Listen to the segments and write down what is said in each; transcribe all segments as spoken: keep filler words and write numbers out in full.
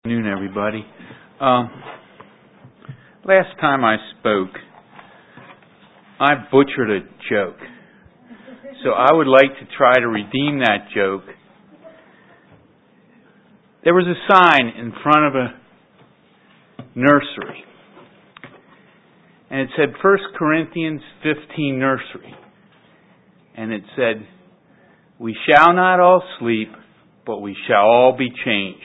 Good afternoon, everybody. Um, last time I spoke, I butchered a joke. So I would like to try to redeem that joke. There was a sign in front of a nursery, and it said First Corinthians fifteen Nursery. And it said, "We shall not all sleep, but we shall all be changed."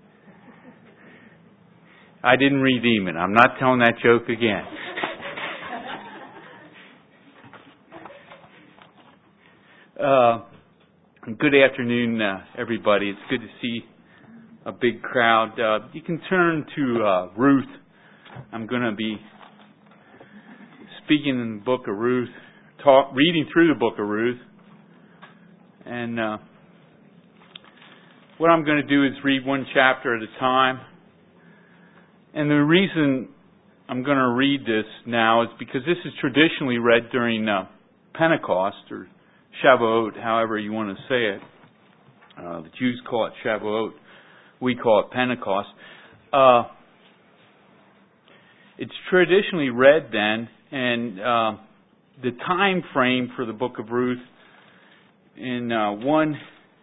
I didn't redeem it. I'm not telling that joke again. uh, good afternoon, uh, everybody. It's good to see a big crowd. Uh, you can turn to uh, Ruth. I'm going to be speaking in the book of Ruth, talk, reading through the book of Ruth. And uh, what I'm going to do is read one chapter at a time. And the reason I'm going to read this now is because this is traditionally read during uh, Pentecost, or Shavuot, however you want to say it. Uh, the Jews call it Shavuot. We call it Pentecost. Uh, it's traditionally read then, and uh, the time frame for the book of Ruth in uh, one,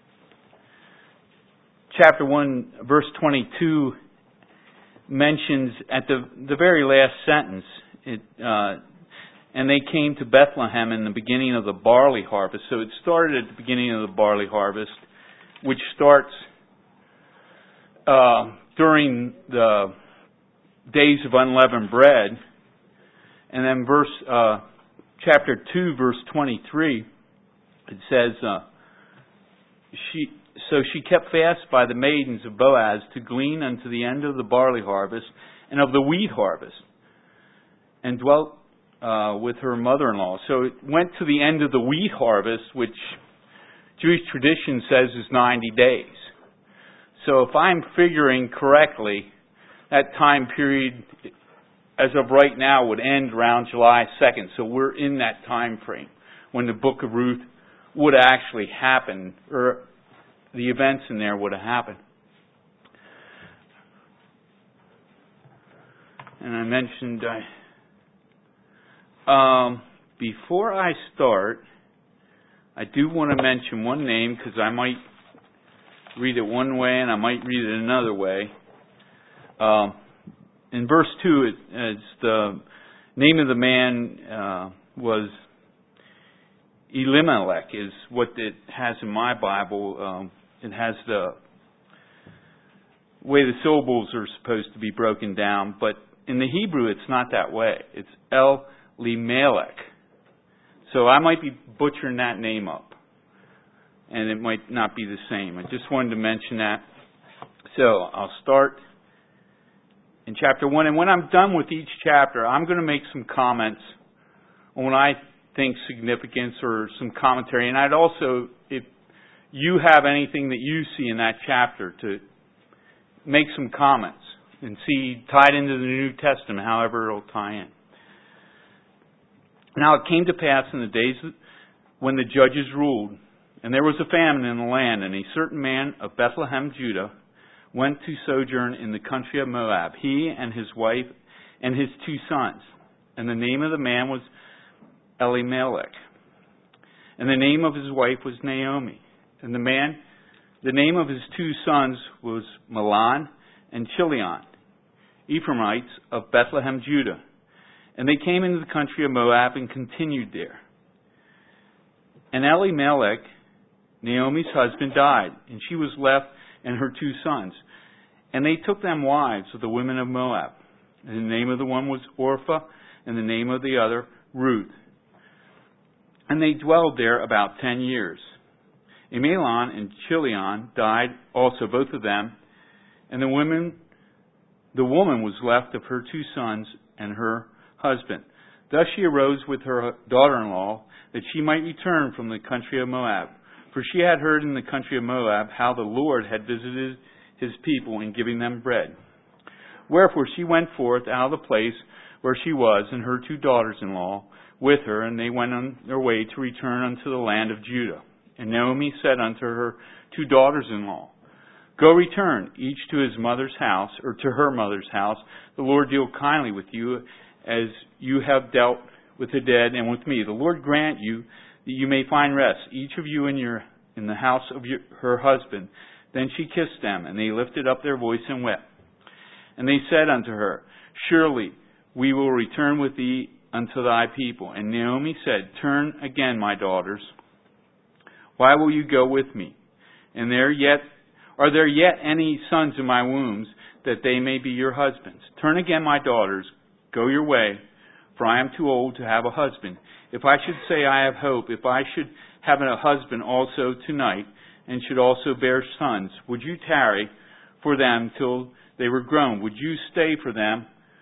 chapter one, verse twenty-two, mentions at the the very last sentence, it, uh, and they came to Bethlehem in the beginning of the barley harvest. So it started at the beginning of the barley harvest, which starts uh, during the days of unleavened bread. And then verse uh, chapter two, verse twenty-three, it says, uh, she. So she kept fast by the maidens of Boaz to glean unto the end of the barley harvest and of the wheat harvest, and dwelt uh, with her mother-in-law. So it went to the end of the wheat harvest, which Jewish tradition says is ninety days. So if I'm figuring correctly, that time period, as of right now, would end around July second. So we're in that time frame when the book of Ruth would actually happen, or the events in there would have happened. And I mentioned, uh, um, before I start, I do want to mention one name, because I might read it one way and I might read it another way. Um, in verse two, it, it's the name of the man uh, was Elimelech, is what it has in my Bible. Um, it has the way the syllables are supposed to be broken down, but in the Hebrew it's not that way. It's Elimelech. So I might be butchering that name up, and it might not be the same. I just wanted to mention that. So I'll start in chapter one, and when I'm done with each chapter, I'm going to make some comments on what I think significance or some commentary. And I'd also, if you have anything that you see in that chapter, to make some comments and see tied into the New Testament, however it'll tie in. Now it came to pass in the days when the judges ruled, and there was a famine in the land, and a certain man of Bethlehem, Judah, went to sojourn in the country of Moab, he and his wife and his two sons. And the name of the man was Elimelech, and the name of his wife was Naomi. And the man, the name of his two sons was Mahlon and Chilion, Ephraimites of Bethlehem, Judah. And they came into the country of Moab and continued there. And Elimelech, Naomi's husband, died, and she was left and her two sons. And they took them wives of the women of Moab. And the name of the one was Orpah, and the name of the other Ruth. And they dwelled there about ten years. And Mahlon and Chilion died also, both of them. And the women, the woman was left of her two sons and her husband. Thus she arose with her daughter-in-law, that she might return from the country of Moab. For she had heard in the country of Moab how the Lord had visited his people in giving them bread. Wherefore she went forth out of the place where she was, and her two daughters-in-law with her, and they went on their way to return unto the land of Judah. And Naomi said unto her two daughters-in-law, Go return, each to his mother's house, or to her mother's house. The Lord deal kindly with you, as you have dealt with the dead and with me. The Lord grant you that you may find rest, each of you in your in the house of your, her husband. Then she kissed them, and they lifted up their voice and wept. And they said unto her, Surely we will return with thee unto thy people. And Naomi said, Turn again, my daughters. Why will you go with me? And there yet are there yet any sons in my wombs, that they may be your husbands? Turn again, my daughters, go your way, for I am too old to have a husband. If I should say I have hope, if I should have a husband also tonight, and should also bear sons, would you tarry for them till they were grown? Would you stay for them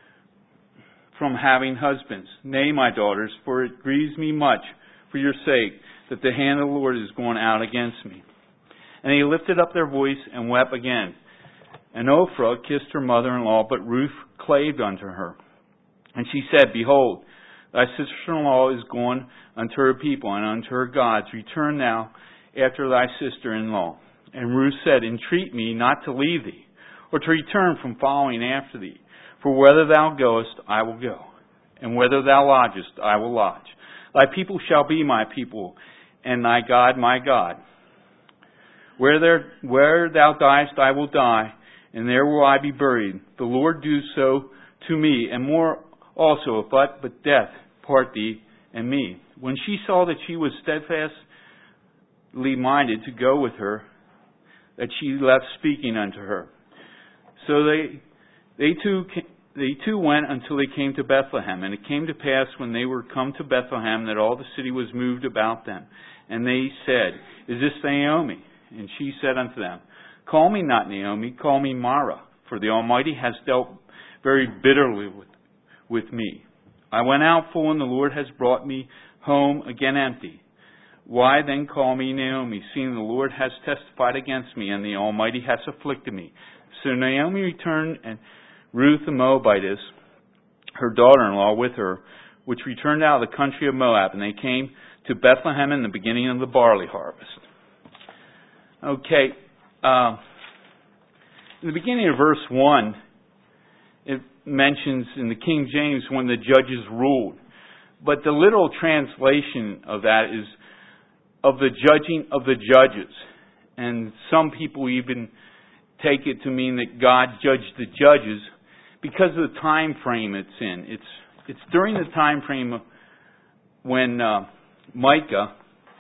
from having husbands? Nay, my daughters, for it grieves me much for your sake that the hand of the Lord is going out against me. And they lifted up their voice and wept again. And Ophrah kissed her mother-in-law, but Ruth clave unto her. And she said, Behold, thy sister-in-law is gone unto her people and unto her gods. Return now after thy sister-in-law. And Ruth said, Entreat me not to leave thee, or to return from following after thee. For whether thou goest, I will go, and whether thou lodgest, I will lodge. Thy people shall be my people, and thy God my God. Where there, where thou diest, I will die, and there will I be buried. The Lord do so to me, and more also, if but, but death part thee and me. When she saw that she was steadfastly minded to go with her, that she left speaking unto her. So they, they too, they too went until they came to Bethlehem. And it came to pass when they were come to Bethlehem that all the city was moved about them. And they said, Is this Naomi? And she said unto them, Call me not Naomi, call me Mara, for the Almighty has dealt very bitterly with, with me. I went out full, and the Lord has brought me home again empty. Why then call me Naomi, seeing the Lord has testified against me, and the Almighty has afflicted me? So Naomi returned, and Ruth the Moabitess, her daughter-in-law, with her, which returned out of the country of Moab, and they came to Bethlehem in the beginning of the barley harvest. Okay, uh, in the beginning of verse one, it mentions in the King James when the judges ruled. But the literal translation of that is of the judging of the judges. And some people even take it to mean that God judged the judges because of the time frame it's in. It's it's during the time frame when uh, Micah,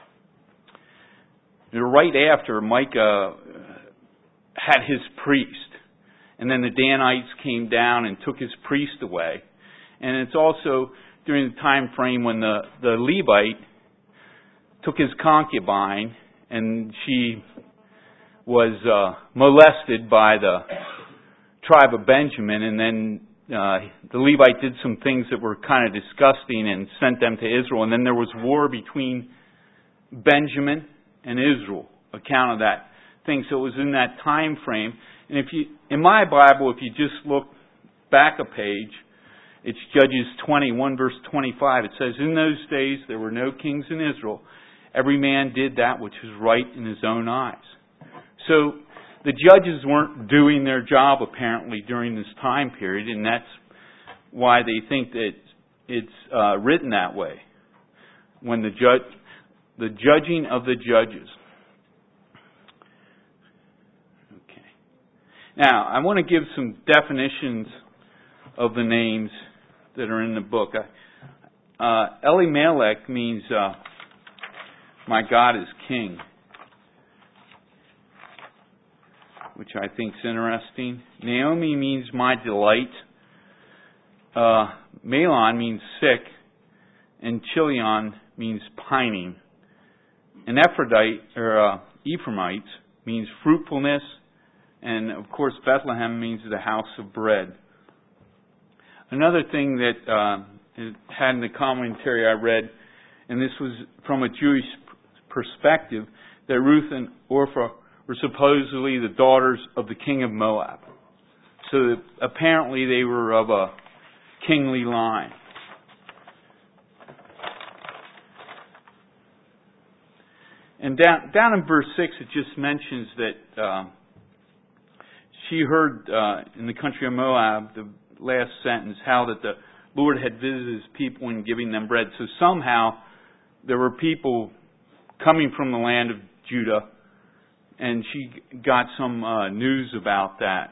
right after Micah had his priest, and then the Danites came down and took his priest away. And it's also during the time frame when the, the Levite took his concubine, and she was uh, molested by the tribe of Benjamin, and then uh, the Levite did some things that were kind of disgusting and sent them to Israel. And then there was war between Benjamin and Israel, account of that thing. So it was in that time frame. And if you, in my Bible, if you just look back a page, it's Judges twenty-one, verse twenty-five. It says, In those days there were no kings in Israel. Every man did that which was right in his own eyes. So the judges weren't doing their job apparently during this time period, and that's why they think that it's uh, written that way. When the judge, the judging of the judges. Okay. Now I want to give some definitions of the names that are in the book. Uh, Elimelech means uh, my God is king, which I think is interesting. Naomi means my delight. Uh, Mahlon means sick, and Chilion means pining. And Ephraite or uh, Ephraimites means fruitfulness, and of course Bethlehem means the house of bread. Another thing that uh, had in the commentary I read, and this was from a Jewish perspective, that Ruth and Orpah were supposedly the daughters of the king of Moab. So that apparently they were of a kingly line. And down, down in verse six, it just mentions that uh, she heard uh, in the country of Moab, the last sentence, how that the Lord had visited His people in giving them bread. So somehow there were people coming from the land of Judah, and she got some uh, news about that.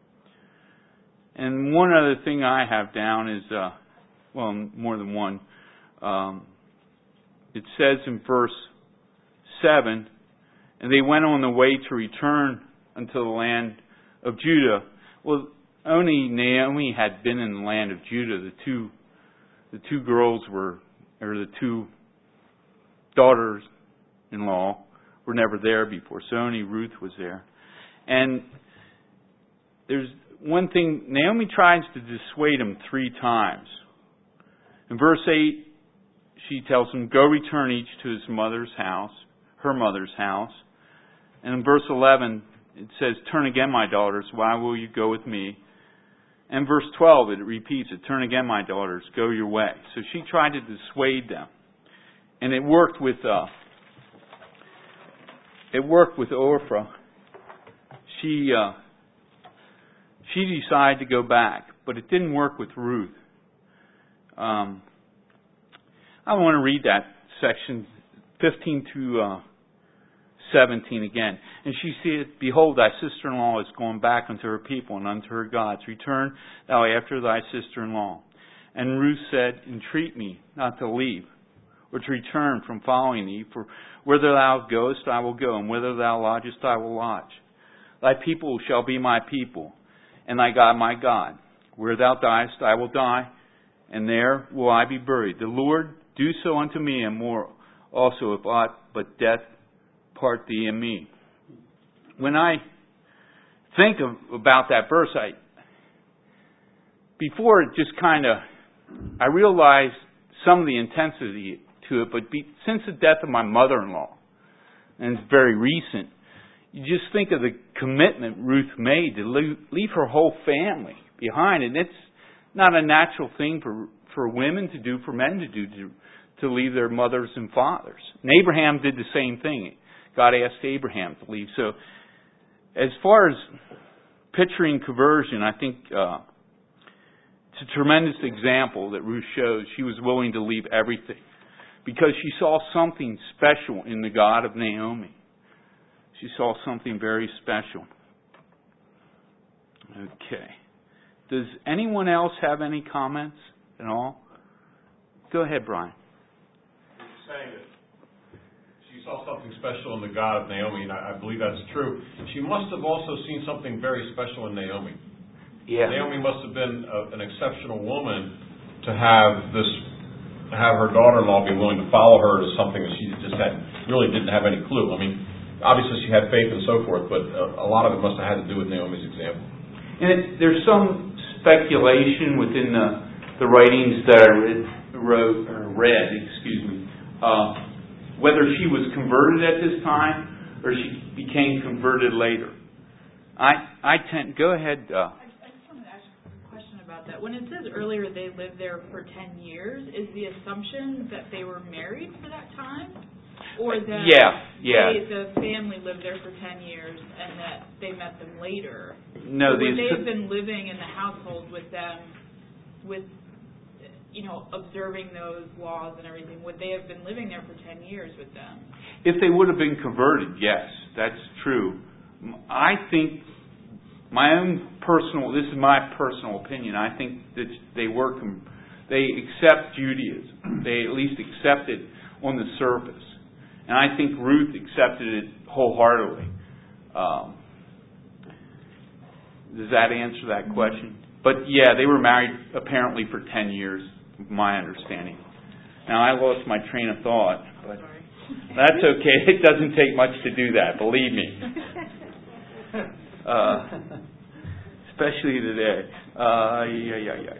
And one other thing I have down is, uh, well, more than one. Um, it says in verse seven, and they went on the way to return unto the land of Judah. Well, only Naomi had been in the land of Judah. The two, the two girls were, or the two daughters-in-law were never there before. So only Ruth was there. And there's one thing, Naomi tries to dissuade him three times. In verse eight, she tells him, go return each to his mother's house, her mother's house. And in verse eleven, it says, turn again, my daughters, why will you go with me? And verse twelve, it repeats it, turn again, my daughters, go your way. So she tried to dissuade them. And it worked with, uh, it worked with Orpah. She, uh, she decided to go back, but it didn't work with Ruth. Um, I want to read that section fifteen to uh, seventeen again. And she said, behold, thy sister-in-law is gone back unto her people and unto her gods. Return thou after thy sister-in-law. And Ruth said, entreat me not to leave, or to return from following thee. For whither thou goest, I will go, and whither thou lodgest, I will lodge. Thy people shall be my people, and thy God my God. Where thou diest, I will die, and there will I be buried. The Lord do so unto me, and more also, if aught but death part thee and me. When I think of, about that verse, I before it just kind of, I realized some of the intensity to it, but be, since the death of my mother-in-law, and it's very recent, you just think of the commitment Ruth made to leave, leave her whole family behind. And it's not a natural thing for, for women to do, for men to do, to, to leave their mothers and fathers. And Abraham did the same thing. God asked Abraham to leave. So as far as picturing conversion, I think uh, it's a tremendous example that Ruth shows. She was willing to leave everything because she saw something special in the God of Naomi. She saw something very special. Okay. Does anyone else have any comments at all? Go ahead, Brian. You're saying that she saw something special in the God of Naomi, and I, I believe that's true. She must have also seen something very special in Naomi. Yeah. Naomi must have been a, an exceptional woman to have this, have her daughter-in-law be willing to follow her to something that she just had really didn't have any clue. I mean, obviously she had faith and so forth, but a, a lot of it must have had to do with Naomi's example. And it, there's some speculation within the, the writings that I read, wrote, or read, excuse me, uh, whether she was converted at this time or she became converted later. I I tend go ahead. Uh, I, I just wanted to ask a question about that. When it says earlier they lived there for ten years, is the assumption that they were married for that time? Or that yeah, yeah. They, the family lived there for ten years and that they met them later? No, so would the, they have been living in the household with them, with, you know, observing those laws and everything? Would they have been living there for ten years with them? If they would have been converted, yes, that's true. I think my own personal, this is my personal opinion, I think that they were, they accept Judaism. They at least accept it on the surface. And I think Ruth accepted it wholeheartedly. Um, does that answer that question? But yeah, they were married apparently for ten years, my understanding. Now I lost my train of thought, but that's okay. It doesn't take much to do that, believe me. Uh, especially today. Uh, yeah, yeah, yeah.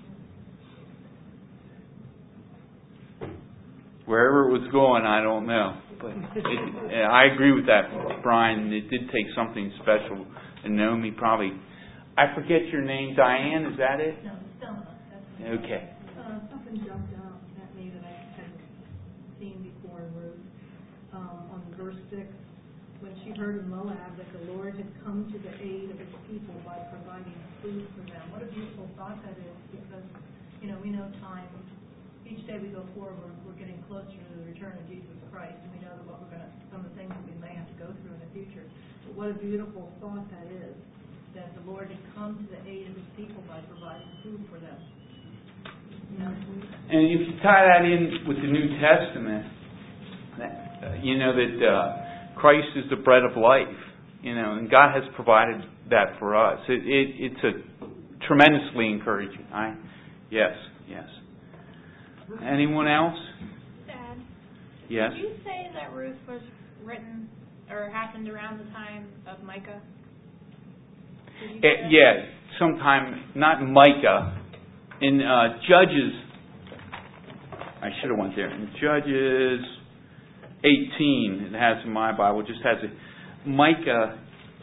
Wherever it was going, I don't know. But it, I agree with that, Brian. It did take something special. And Naomi probably, I forget your name, Diane, is that it? No, Stella. Okay. Uh, something jumped out at me that I hadn't seen before in Ruth. Um, on verse six, when she heard in Moab that the Lord had come to the aid of his people by providing food for them. What a beautiful thought that is, because, you know, we know time, each day we go forward, we're, we're getting closer to the return of Jesus Christ, and we know that what we're going to, some of the things that we may have to go through in the future. But what a beautiful thought that is, that the Lord had come to the aid of his people by providing food for them. You know, and if you tie that in with the New Testament, uh, you know that uh, Christ is the bread of life, you know, and God has provided that for us. It, it, it's a tremendously encouraging. I, yes, yes. Anyone else? Dad, Yes. did you say that Ruth was written or happened around the time of Micah? Did you say Uh, that? yeah, sometime, not Micah, in uh, Judges, I should have went there, in Judges eighteen, it has in my Bible, just has it. Micah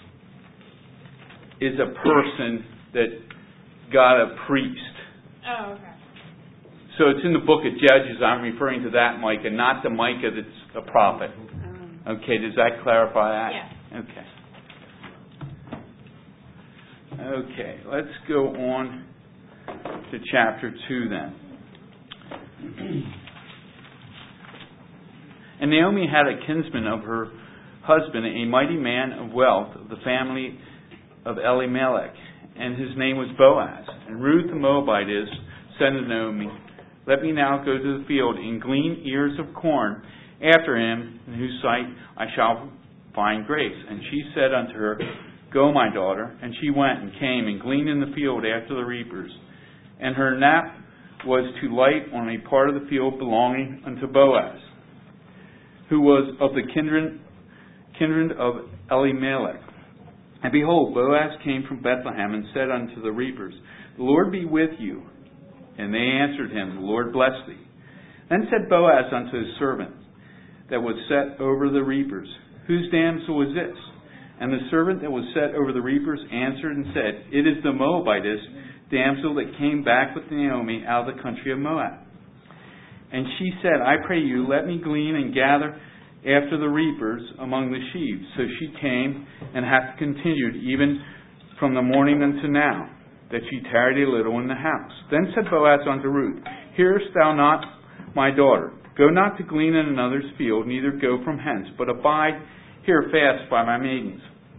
is a person that got a priest. Oh, okay. So it's in the book of Judges, I'm referring to that Micah, not the Micah that's a prophet. Okay, does that clarify that? Yeah. Okay. Okay, let's go on to chapter two then. And Naomi had a kinsman of her husband, a mighty man of wealth of the family of Elimelech, and his name was Boaz. And Ruth the Moabitess said to Naomi, "Let me now go to the field and glean ears of corn after him, in whose sight I shall find grace." And she said unto her, "Go, my daughter." And she went and came and gleaned in the field after the reapers. And her nap was to light on a part of the field belonging unto Boaz, who was of the kindred, kindred of Elimelech. And behold, Boaz came from Bethlehem and said unto the reapers, "The Lord be with you." And they answered him, "The Lord bless thee." Then said Boaz unto his servant that was set over the reapers, "Whose damsel is this?" And the servant that was set over the reapers answered and said, "It is the Moabitess damsel that came back with Naomi out of the country of Moab." And she said, "I pray you, let me glean and gather after the reapers among the sheaves." So she came and hath continued even from the morning unto now, that she tarried a little in the house. Then said Boaz unto Ruth, "Hearest thou not, my daughter? Go not to glean in another's field, neither go from hence, but abide here fast by my maidens.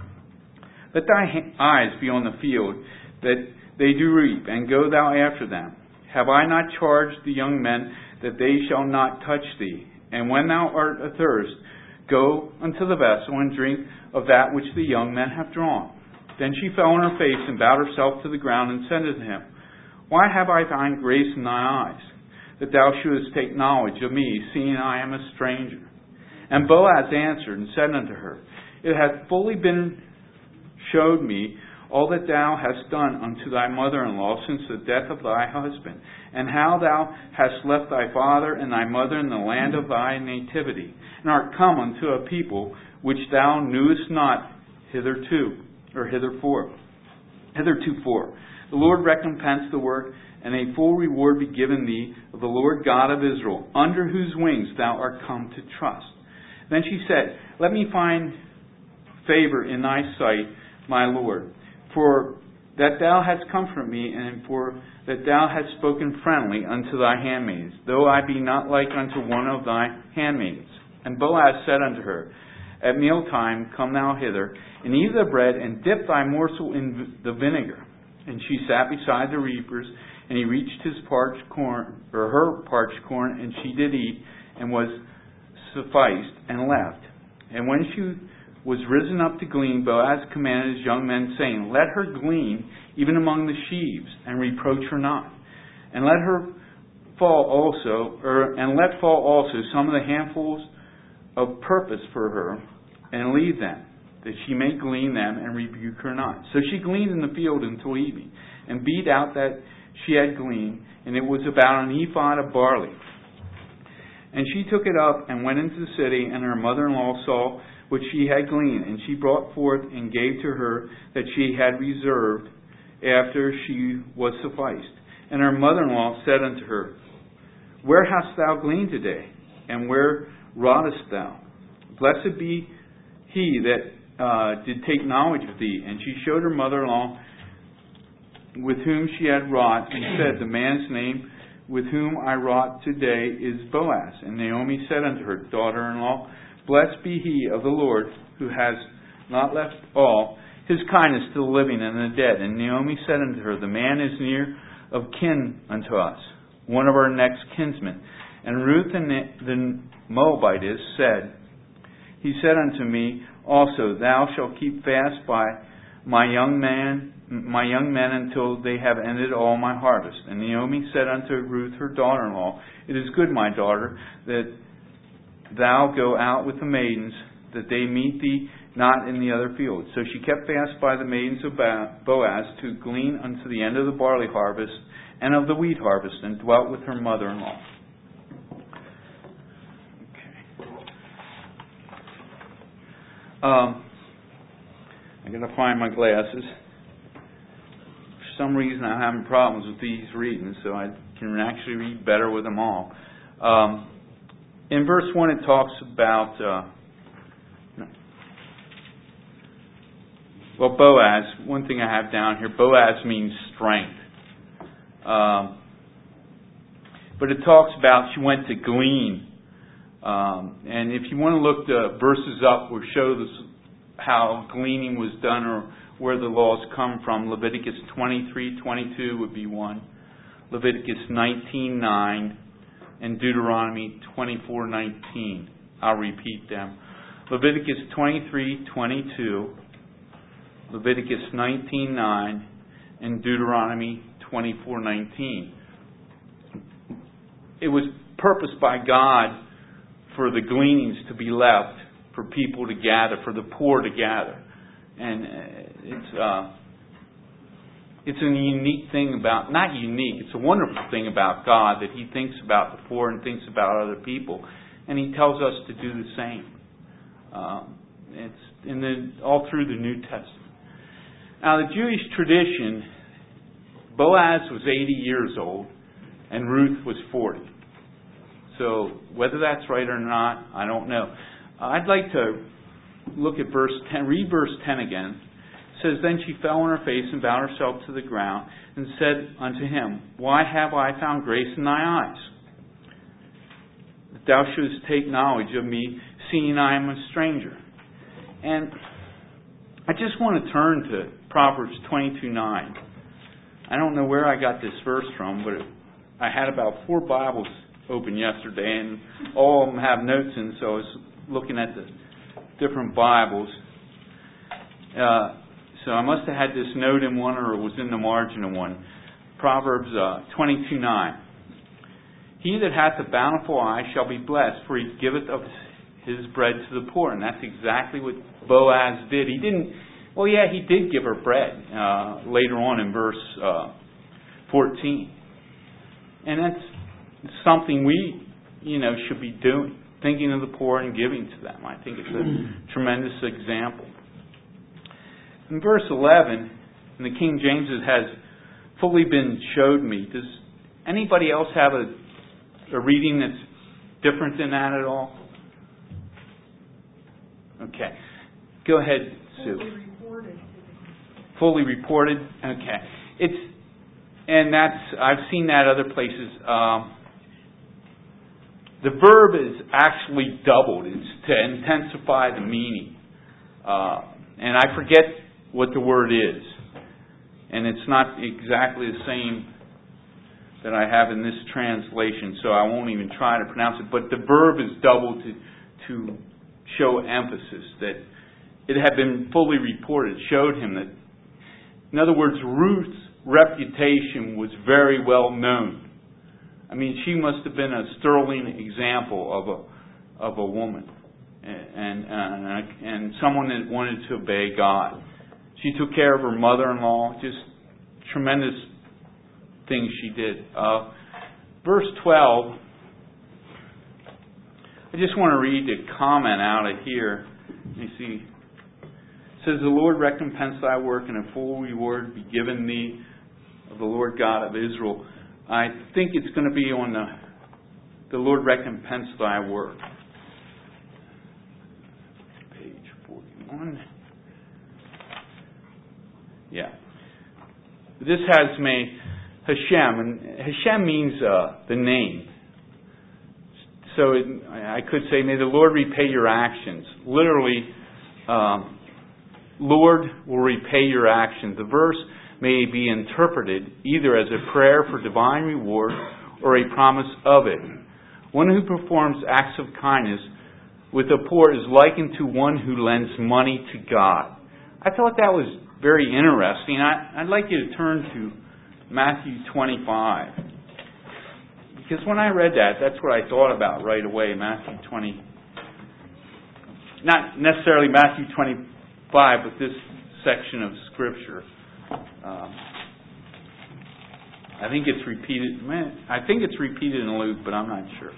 Let thy eyes be on the field, that they do reap, and go thou after them. Have I not charged the young men that they shall not touch thee? And when thou art athirst, go unto the vessel, and drink of that which the young men have drawn." Then she fell on her face, and bowed herself to the ground, and said unto him, "Why have I found grace in thine eyes, that thou shouldest take knowledge of me, seeing I am a stranger?" And Boaz answered and said unto her, "It hath fully been showed me all that thou hast done unto thy mother-in-law since the death of thy husband, and how thou hast left thy father and thy mother in the land of thy nativity, and art come unto a people which thou knewest not hitherto, or hitherfore, hithertofore. The Lord recompense the work, and a full reward be given thee of the Lord God of Israel, under whose wings thou art come to trust." Then she said, "Let me find favor in thy sight, my Lord, for that thou hast comforted me, and for that thou hast spoken friendly unto thy handmaids, though I be not like unto one of thy handmaids." And Boaz said unto her, "At mealtime come thou hither, and eat the bread, and dip thy morsel in the vinegar." And she sat beside the reapers, and he reached his parched corn, or her parched corn, and she did eat, and was sufficed, and left. And when she was risen up to glean, Boaz commanded his young men, saying, "Let her glean even among the sheaves, and reproach her not. And let her fall also, or and let fall also some of the handfuls of purpose for her, and leave them, that she may glean them, and rebuke her not." So she gleaned in the field until evening, and beat out that she had gleaned, and it was about an ephod of barley. And she took it up and went into the city, and her mother-in-law saw what she had gleaned, and she brought forth and gave to her that she had reserved after she was sufficed. And her mother-in-law said unto her, "Where hast thou gleaned today? And where wrougest thou? Blessed be he that uh, did take knowledge of thee. And she showed her mother-in-law with whom she had wrought, and said, the man's name with whom I wrought today is Boaz. And Naomi said unto her daughter-in-law, blessed be he of the Lord, who has not left all his kindness to the living and the dead. And Naomi said unto her, the man is near of kin unto us, one of our next kinsmen. And Ruth the Moabitess said, he said unto me also, thou shalt keep fast by my young man, my young men until they have ended all my harvest. And Naomi said unto Ruth her daughter-in-law, it is good, my daughter, that thou go out with the maidens, that they meet thee not in the other field. So she kept fast by the maidens of Boaz to glean unto the end of the barley harvest and of the wheat harvest, and dwelt with her mother-in-law. Okay. Um, I'm going to find my glasses. For some reason, I'm having problems with these readings, so I can actually read better with them all. Um, in verse one, it talks about Uh, Well, Boaz, one thing I have down here, Boaz means strength. Um, but it talks about she went to glean. Um, and if you want to look the verses up or show this, how gleaning was done or where the laws come from, Leviticus twenty-three twenty-two would be one. Leviticus nineteen nine and Deuteronomy twenty-four nineteen. I'll repeat them. Leviticus twenty-three twenty-two. Leviticus nineteen nine and Deuteronomy twenty-four nineteen. It was purposed by God for the gleanings to be left, for people to gather, for the poor to gather. And it's uh, it's a unique thing about, not unique, it's a wonderful thing about God that He thinks about the poor and thinks about other people. And He tells us to do the same. Um, it's in the, all through the New Testament. Now, the Jewish tradition, Boaz was eighty years old and Ruth was forty. So, whether that's right or not, I don't know. Uh, I'd like to look at verse ten, read verse ten again. It says, then she fell on her face and bowed herself to the ground and said unto him, why have I found grace in thy eyes, that thou shouldest take knowledge of me, seeing I am a stranger? And I just want to turn to Proverbs twenty-two nine. I don't know where I got this verse from, but I had about four Bibles open yesterday, and all of them have notes in, so I was looking at the different Bibles. Uh, so I must have had this note in one, or it was in the margin of one. Proverbs uh, twenty-two nine. He that hath a bountiful eye shall be blessed, for he giveth of his bread to the poor. And that's exactly what Boaz did. He didn't, well, yeah, he did give her bread uh, later on in verse uh, fourteen. And that's something we, you know, should be doing, thinking of the poor and giving to them. I think it's a tremendous example. In verse eleven, in the King James, it has fully been showed me. Does anybody else have a, a reading that's different than that at all? Okay. Go ahead, Sue. Fully reported. Fully reported? Okay. It's, and that's, I've seen that other places. Um, the verb is actually doubled. It's to intensify the meaning. Uh, and I forget what the word is. And it's not exactly the same that I have in this translation, so I won't even try to pronounce it. But the verb is doubled to to show emphasis, that it had been fully reported, showed him that, in other words, Ruth's reputation was very well known. I mean, she must have been a sterling example of a of a woman, and and, and someone that wanted to obey God. She took care of her mother-in-law, just tremendous things she did. Uh, verse twelve, I just want to read a comment out of here. Let me see. It says, the Lord recompense thy work, and a full reward be given thee of the Lord God of Israel. I think it's going to be on the, the Lord recompense thy work. Page forty. on? Yeah. This has me Hashem, and Hashem means uh, the name. So it, I could say, may the Lord repay your actions. Literally, um, Lord will repay your actions. The verse may be interpreted either as a prayer for divine reward or a promise of it. One who performs acts of kindness with the poor is likened to one who lends money to God. I thought that was very interesting. I, I'd like you to turn to Matthew twenty-five. Because when I read that, that's what I thought about right away, Matthew twenty. Not necessarily Matthew twenty-five, but this section of Scripture. Um, I think it's repeated. Man, I think it's repeated in Luke, but I'm not sure.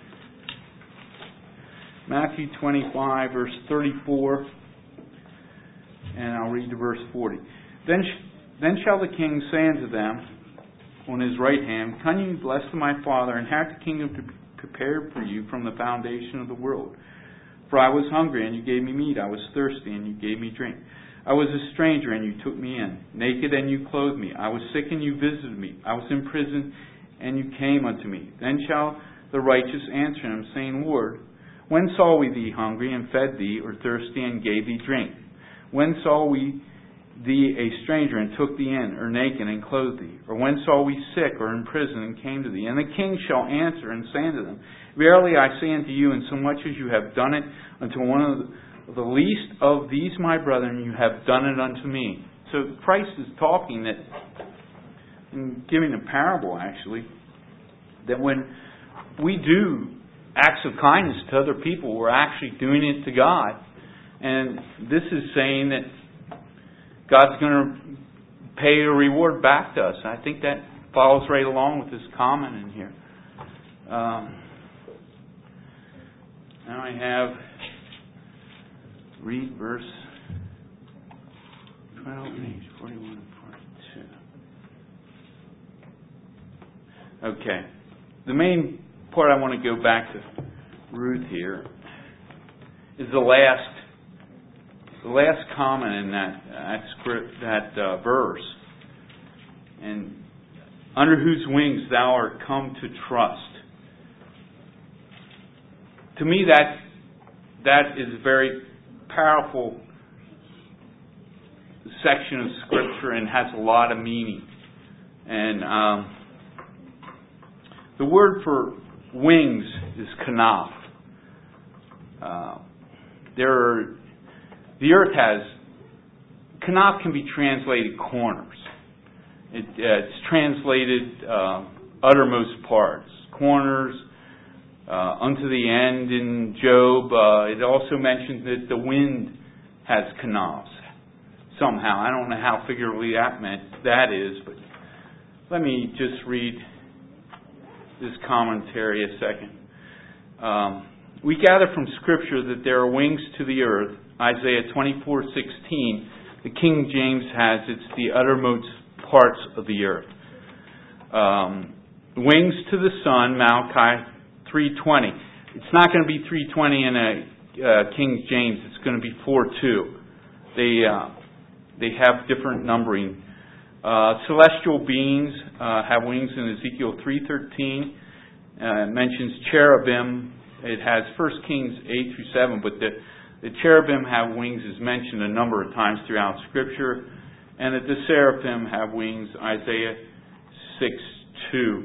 Matthew twenty-five, verse thirty-four, and I'll read to verse forty. Then, sh- then shall the king say unto them on his right hand, Come ye blessed of my Father, and have the kingdom to prepared for you from the foundation of the world. For I was hungry, and you gave me meat. I was thirsty, and you gave me drink. I was a stranger, and you took me in. Naked, and you clothed me. I was sick, and you visited me. I was in prison, and you came unto me. Then shall the righteous answer him, saying, Lord, when saw we thee hungry, and fed thee, or thirsty, and gave thee drink? When saw we thee a stranger, and took thee in, or naked, and clothed thee? Or when saw we sick, or in prison, and came to thee? And the king shall answer, and say unto them, Verily I say unto you, insomuch as you have done it unto one of the The least of these my brethren, you have done it unto me. So Christ is talking that, and giving a parable actually, that when we do acts of kindness to other people, we're actually doing it to God. And this is saying that God's going to pay a reward back to us. I think that follows right along with this comment in here. Um, now I have... Read verse twelve, forty-one, and forty-two. Okay. The main part I want to go back to Ruth here is the last the last comment in that that script that uh, verse. And under whose wings thou art come to trust. To me that that is very powerful section of Scripture and has a lot of meaning. And um, the word for wings is kanaf. Uh, there are, the earth has, kanaf can be translated corners. It, uh, it's translated uh, uttermost parts, corners, Uh, unto the end in Job. Uh, it also mentions that the wind has kanavs somehow. I don't know how figuratively that meant that is, but let me just read this commentary a second. Um, we gather from Scripture that there are wings to the earth. Isaiah twenty-four sixteen. The King James has it's the uttermost parts of the earth. Um, wings to the sun. Malachi three twenty. It's not going to be three twenty in a uh, King James. It's going to be four two. They uh, they have different numbering. Uh, celestial beings uh, have wings in Ezekiel three thirteen. Uh, it mentions cherubim. It has First Kings eight through seven, but the the cherubim have wings is mentioned a number of times throughout Scripture, and that the seraphim have wings. Isaiah six two.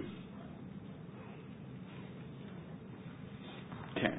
Okay.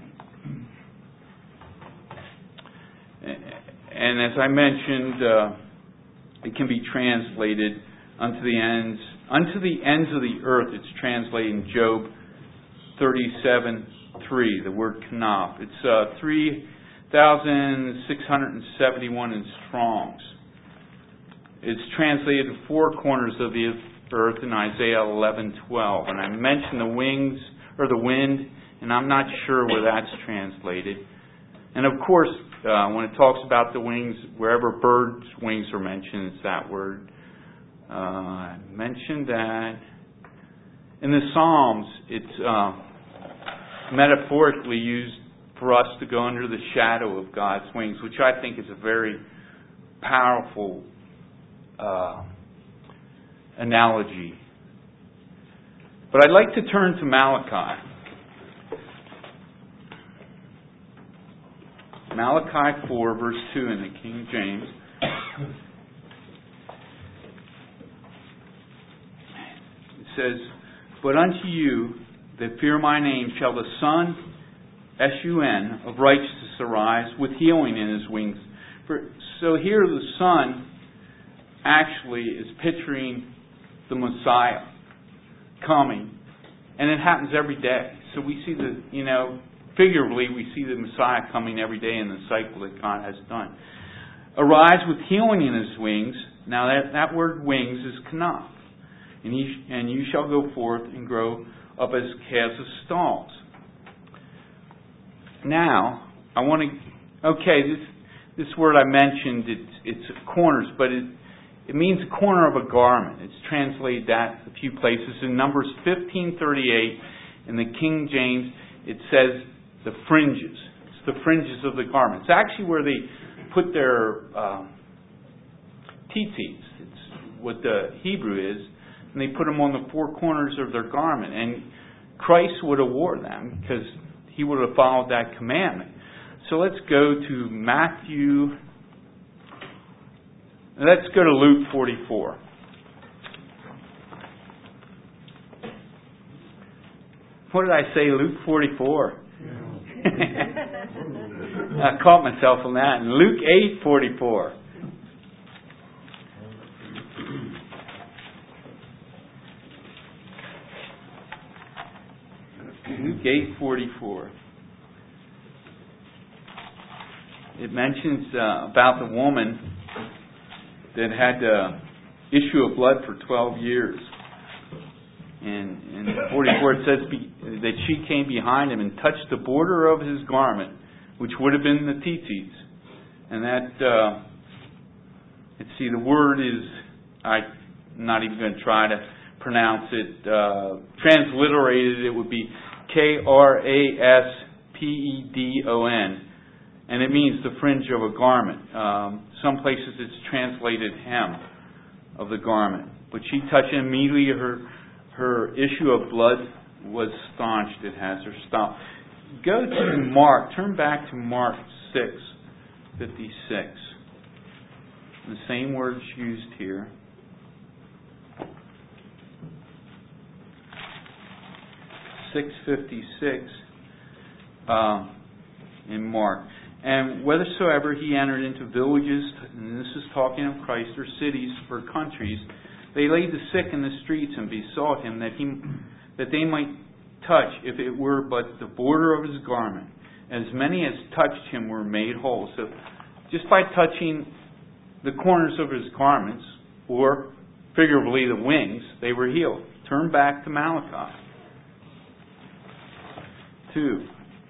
And as I mentioned, uh, it can be translated unto the ends, unto the ends of the earth. It's translated in Job thirty-seven three. The word kanaf. It's uh, three thousand six hundred seventy-one in Strong's. It's translated four corners of the earth in Isaiah eleven twelve. And I mentioned the wings or the wind. And I'm not sure where that's translated. And of course, uh, when it talks about the wings, wherever birds' wings are mentioned, it's that word. Uh, I mentioned that. In the Psalms, it's uh, metaphorically used for us to go under the shadow of God's wings, which I think is a very powerful uh, analogy. But I'd like to turn to Malachi. Malachi four, verse two in the King James. It says, "But unto you that fear my name shall the Son, S U N, of righteousness arise with healing in his wings." For, so here the Son actually is picturing the Messiah coming. And it happens every day. So we see the, you know, figuratively we see the Messiah coming every day in the cycle that God has done. "Arise with healing in his wings." Now that, that word wings is kanaf. And, he, and you shall go forth and grow up as calves of stalls. Now, I want to, okay, this this word I mentioned, it's, it's corners, but it, it means a corner of a garment. It's translated that a few places. In Numbers fifteen thirty-eight, in the King James, it says the fringes. It's the fringes of the garment. It's actually where they put their um, tzitzis. It's what the Hebrew is. And they put them on the four corners of their garment. And Christ would have wore them because he would have followed that commandment. So let's go to Matthew. Let's go to Luke forty-four. What did I say? Luke forty-four. I caught myself on that. And Luke eight forty-four. Luke eight forty-four. It mentions uh, about the woman that had the issue of blood for twelve years. And in forty-four it says be, that she came behind him and touched the border of his garment, which would have been the tzitzis. And that, uh, let's see, the word is, I'm not even going to try to pronounce it. Uh, transliterated, it would be K R A S P E D O N. And it means the fringe of a garment. Um, some places it's translated hem of the garment. But she touched it immediately. Her her issue of blood was staunched. It has her stopped. Go to Mark. Turn back to Mark six fifty-six. The same words used here. six fifty-six um, in Mark. "And whithersoever he entered into villages," and this is talking of Christ, or cities or countries, "they laid the sick in the streets and besought him that he that they might touch, if it were but the border of his garment. As many as touched him were made whole." So just by touching the corners of his garments, or figuratively the wings, they were healed. Turn back to Malachi two.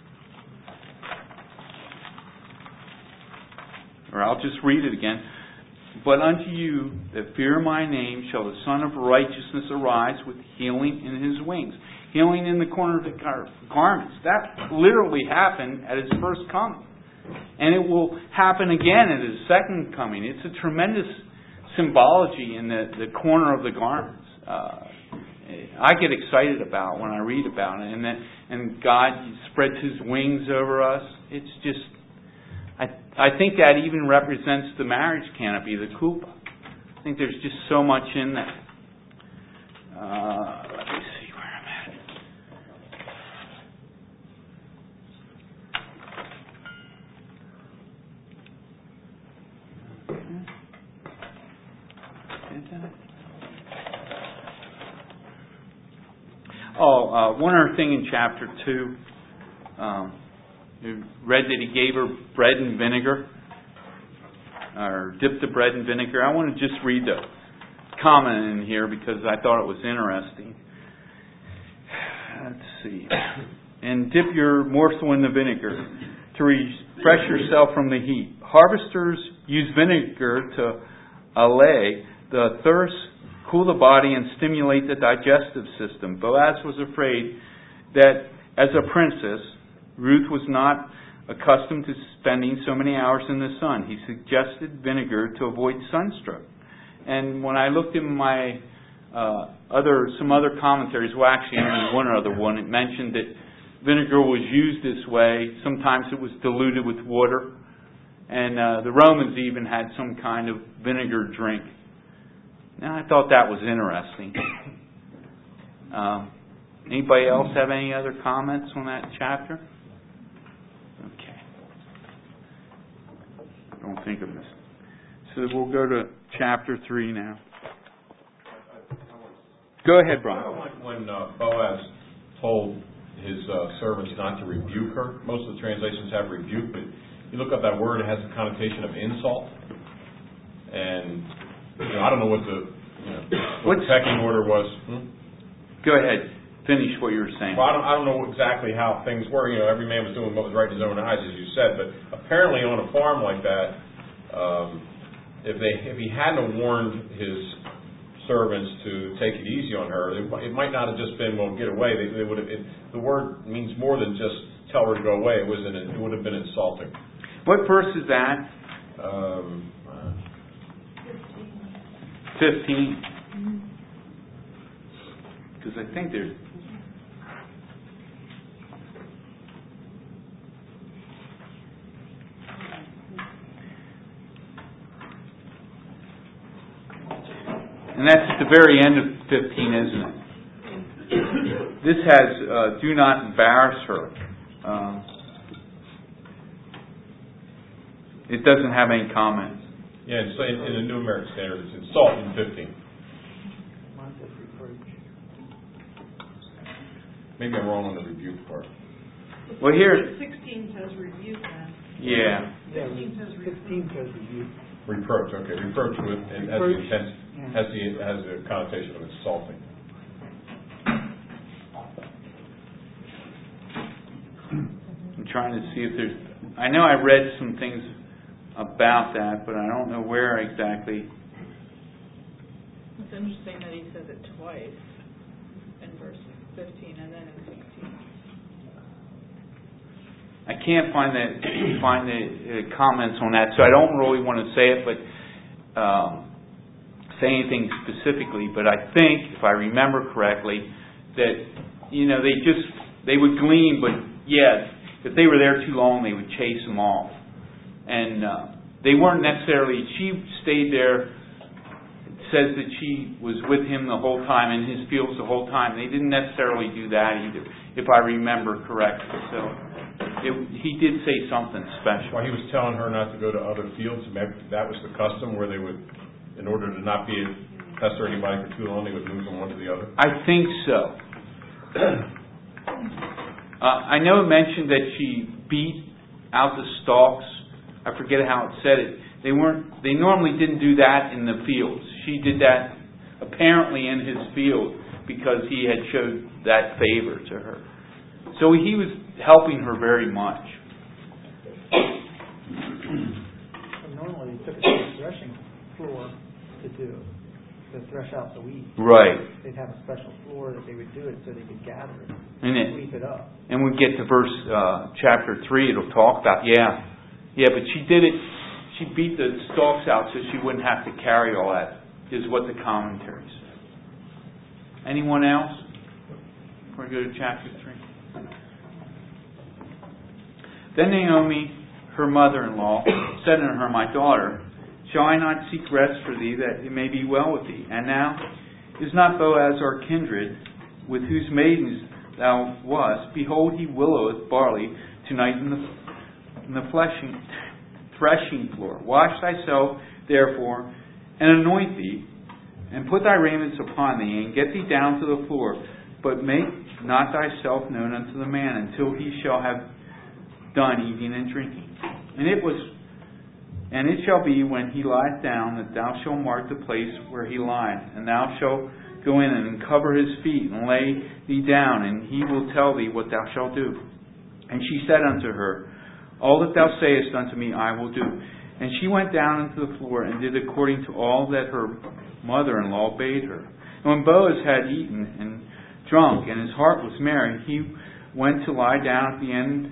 Or I'll just read it again. "But unto you that fear my name shall the Son of Righteousness arise with healing in his wings." Healing in the corner of the gar- garments. That literally happened at his first coming. And it will happen again at his second coming. It's a tremendous symbology in the, the corner of the garments. Uh, I get excited about when I read about it. And, that, and God spreads his wings over us. It's just... I I think that even represents the marriage canopy, the chuppah. I think there's just so much in that. Uh, let me see where I'm at. Oh, uh, one other thing in chapter two. Um, You read that he gave her bread and vinegar, or dipped the bread in vinegar. I want to just read the comment in here because I thought it was interesting. Let's see. "And dip your morsel in the vinegar to refresh yourself from the heat. Harvesters use vinegar to allay the thirst, cool the body, and stimulate the digestive system. Boaz was afraid that as a princess, Ruth was not accustomed to spending so many hours in the sun. He suggested vinegar to avoid sunstroke. And when I looked in my uh, other some other commentaries, well, actually only one other one, it mentioned that vinegar was used this way. Sometimes it was diluted with water. And uh, the Romans even had some kind of vinegar drink. Now, I thought that was interesting. Um, anybody else have any other comments on that chapter? Okay. I don't think of this. So we'll go to chapter three now. Go ahead, Brian. When uh, Boaz told his uh, servants not to rebuke her, most of the translations have rebuke, but you look up that word, it has a connotation of insult. And you know, I don't know what the you know, what the pecking order was. Hmm? Go ahead. Finish what you were saying. Well, I don't, I don't know exactly how things were. You know, every man was doing what was right in his own eyes, as you said. But apparently, on a farm like that, um, if they if he hadn't warned his servants to take it easy on her, it, it might not have just been, well, get away. They, they would have. It, the word means more than just tell her to go away. It was an, it would have been insulting. What verse is that? Um, Fifteen. Because I think there's. And that's at the very end of fifteen, isn't it? This has, uh, do not embarrass her. Um, it doesn't have any comments. Yeah, so in, in the New American Standard, it's insult in fifteen. Maybe I'm wrong on the rebuke part. Well, here. Sixteen says rebuke then. Yeah. Fifteen says Fifteen says rebuke. Reproach, okay. Reproach with and has the Reproach. intent, Yeah. has the has the connotation of insulting. I'm trying to see if there's. I know I read some things about that, but I don't know where exactly. It's interesting that he says it twice in verse fifteen and then in sixteen. I can't find the find the uh, comments on that, so I don't really want to say it, but um, say anything specifically. But I think, if I remember correctly, that you know they just they would glean, but yeah, if they were there too long, they would chase them off, and uh, they weren't necessarily. She stayed there. It says that she was with him the whole time in his fields the whole time. They didn't necessarily do that either, if I remember correctly. So. It, he did say something special. While he was telling her not to go to other fields, maybe that was the custom where they would, in order to not be pester anybody for too long, they would move from one to the other. I think so. uh, I know it mentioned that she beat out the stalks. I forget how it said it. They weren't. They normally didn't do that in the fields. She did that apparently in his field because he had showed that favor to her. So he was helping her very much. So normally they took it to the threshing floor to do, to thresh out the wheat. Right. They'd have a special floor that they would do it so they could gather it, And it, sweep it up. and we get to verse uh, chapter three. It'll talk about yeah, yeah. But she did it. She beat the stalks out so she wouldn't have to carry all that. Is what the commentary said. Anyone else? Before we go to chapter three. Then Naomi, her mother-in-law, said unto her, My daughter, shall I not seek rest for thee, that it may be well with thee? And now, is not Boaz our kindred, with whose maidens thou wast? Behold, he willoweth barley tonight in the, in the fleshing, threshing floor. Wash thyself, therefore, and anoint thee, and put thy raiments upon thee, and get thee down to the floor. But make not thyself known unto the man, until he shall have done eating and drinking. And it was, and it shall be when he lieth down that thou shalt mark the place where he lieth, and thou shalt go in and uncover his feet and lay thee down, and he will tell thee what thou shalt do. And she said unto her, All that thou sayest unto me I will do. And she went down into the floor and did according to all that her mother-in-law bade her. And when Boaz had eaten and drunk, and his heart was merry, he went to lie down at the end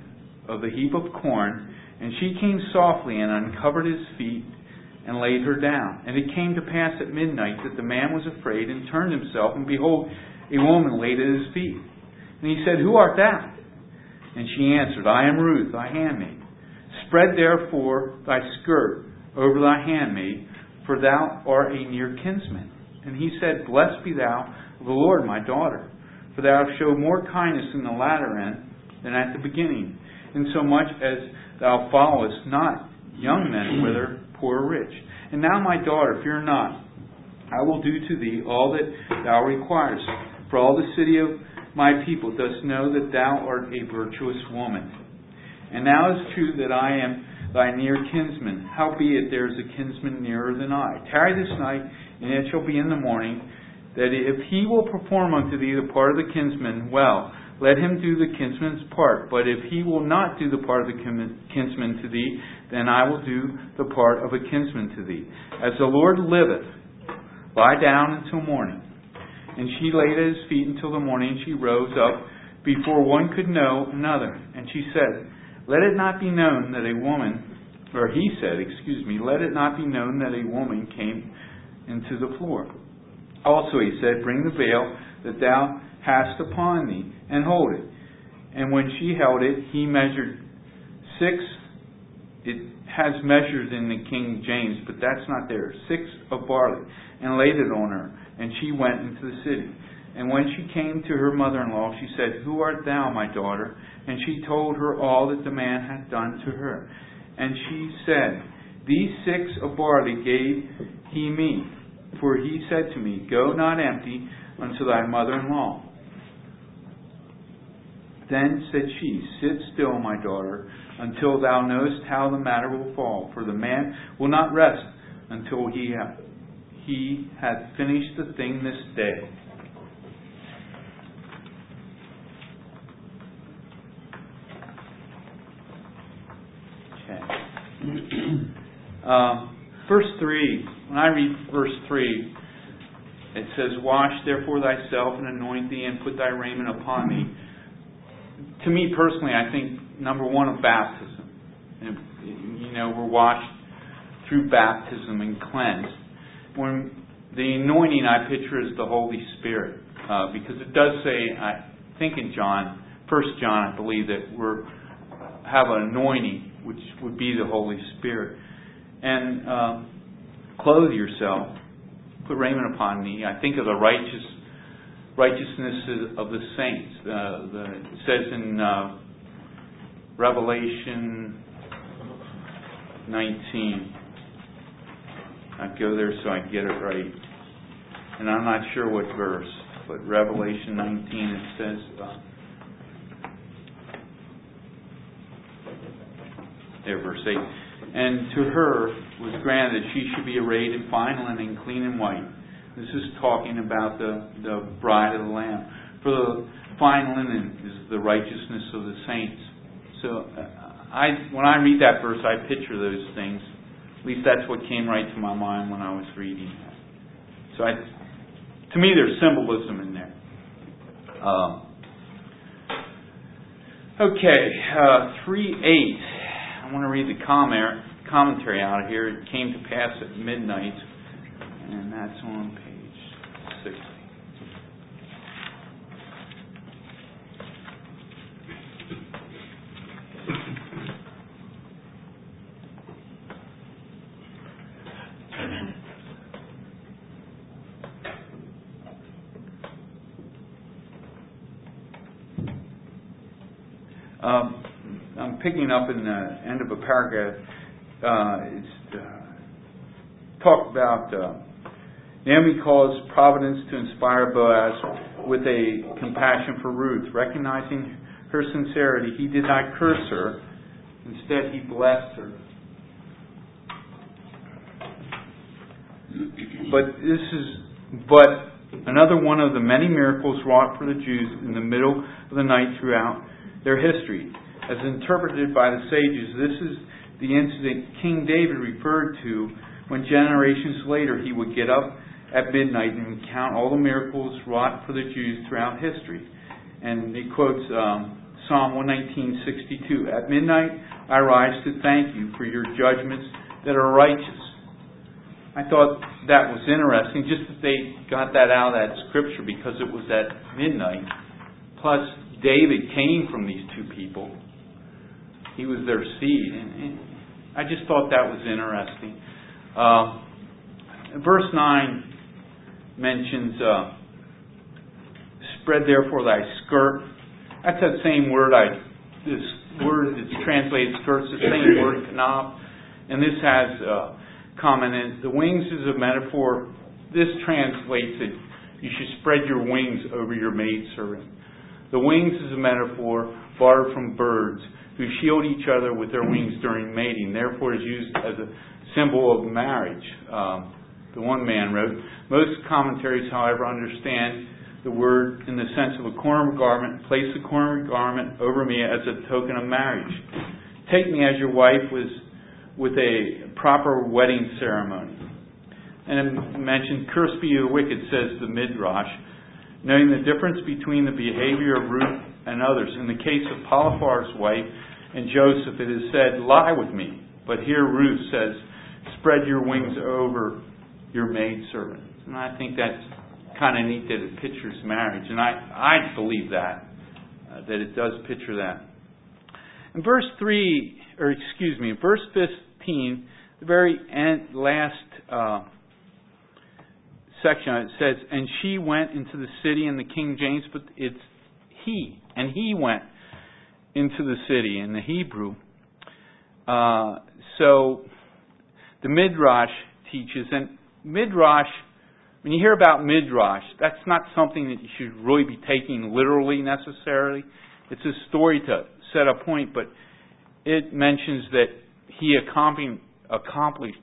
of the heap of corn, and she came softly and uncovered his feet and laid her down. And it came to pass at midnight that the man was afraid and turned himself, and behold, a woman laid at his feet. And he said, Who art thou? And she answered, I am Ruth, thy handmaid. Spread therefore thy skirt over thy handmaid, for thou art a near kinsman. And he said, Blessed be thou of the Lord, my daughter, for thou hast showed more kindness in the latter end than at the beginning, insomuch as thou followest not young men, whether poor or rich. And now, my daughter, fear not. I will do to thee all that thou requirest. For all the city of my people dost know that thou art a virtuous woman. And now it is true that I am thy near kinsman. Howbeit there is a kinsman nearer than I. Tarry this night, and it shall be in the morning, that if he will perform unto thee the part of the kinsman, well, let him do the kinsman's part. But if he will not do the part of the kinsman to thee, then I will do the part of a kinsman to thee. As the Lord liveth, lie down until morning. And she laid at his feet until the morning. She rose up before one could know another. And she said, Let it not be known that a woman, or he said, excuse me, let it not be known that a woman came into the floor. Also he said, Bring the veil that thou hast upon thee, and hold it. And when she held it, he measured six, it has measured in the King James, but that's not there, six of barley, and laid it on her, and she went into the city. And when she came to her mother-in-law, she said, Who art thou, my daughter? And she told her all that the man had done to her. And she said, These six of barley gave he me, for he said to me, Go not empty unto thy mother-in-law. Then said she, Sit still, my daughter, until thou knowest how the matter will fall. For the man will not rest until he hath, he hath finished the thing this day. Okay. um, verse three. When I read verse three, it says, Wash therefore thyself and anoint thee and put thy raiment upon thee. To me personally, I think number one of baptism. And, you know, we're washed through baptism and cleansed. When the anointing I picture is the Holy Spirit, uh, because it does say, I think in John, First John, I believe that we're have an anointing, which would be the Holy Spirit, and uh, clothe yourself, put raiment upon thee. I think of the righteous. righteousness of the saints. Uh, the, it says in uh, Revelation nineteen. I go there so I get it right. And I'm not sure what verse, but Revelation nineteen, it says, uh, there, verse eight. And to her was granted that she should be arrayed in fine linen, clean and white. This is talking about the, the bride of the Lamb. For the fine linen is the righteousness of the saints. So uh, I, when I read that verse, I picture those things. At least that's what came right to my mind when I was reading that. So I, to me, there's symbolism in there. Um, okay, uh, three eight. I want to read the commentary out of here. It came to pass at midnight. And that's on page sixty. Um, I'm picking up in the end of a paragraph. Uh, it's uh, talked about. Uh, Naomi calls providence to inspire Boaz with a compassion for Ruth. Recognizing her sincerity, he did not curse her. Instead, he blessed her. But this is but another one of the many miracles wrought for the Jews in the middle of the night throughout their history. As interpreted by the sages, this is the incident King David referred to when generations later he would get up at midnight and recount all the miracles wrought for the Jews throughout history. And he quotes um, Psalm one nineteen, sixty-two. At midnight I rise to thank you for your judgments that are righteous. I thought that was interesting, just that they got that out of that scripture because it was at midnight. Plus, David came from these two people. He was their seed. And I just thought that was interesting. Uh, verse nine mentions, uh, spread therefore thy skirt. That's that same word, I this word that's translated skirts, the same word, kanaf. And this has uh, comment in the wings is a metaphor. This translates it, you should spread your wings over your maidservant. The wings is a metaphor borrowed from birds who shield each other with their wings during mating. Therefore, it is used as a symbol of marriage. Um, the one man wrote. Most commentaries, however, understand the word in the sense of a corner garment. Place the corner garment over me as a token of marriage. Take me as your wife was with a proper wedding ceremony. And it mentioned, cursed be the wicked, says the Midrash, knowing the difference between the behavior of Ruth and others. In the case of Potiphar's wife and Joseph, it is said, lie with me. But here Ruth says, spread your wings over your maidservant. And I think that's kind of neat that it pictures marriage. And I, I believe that, uh, that it does picture that. In verse three, or excuse me, verse fifteen, the very end, last uh, section, it says, and she went into the city in the King James, but it's he, and he went into the city in the Hebrew. Uh, so the Midrash teaches, and Midrash, when you hear about Midrash, that's not something that you should really be taking literally necessarily. It's a story to set a point, but it mentions that he accompanied, accomplished,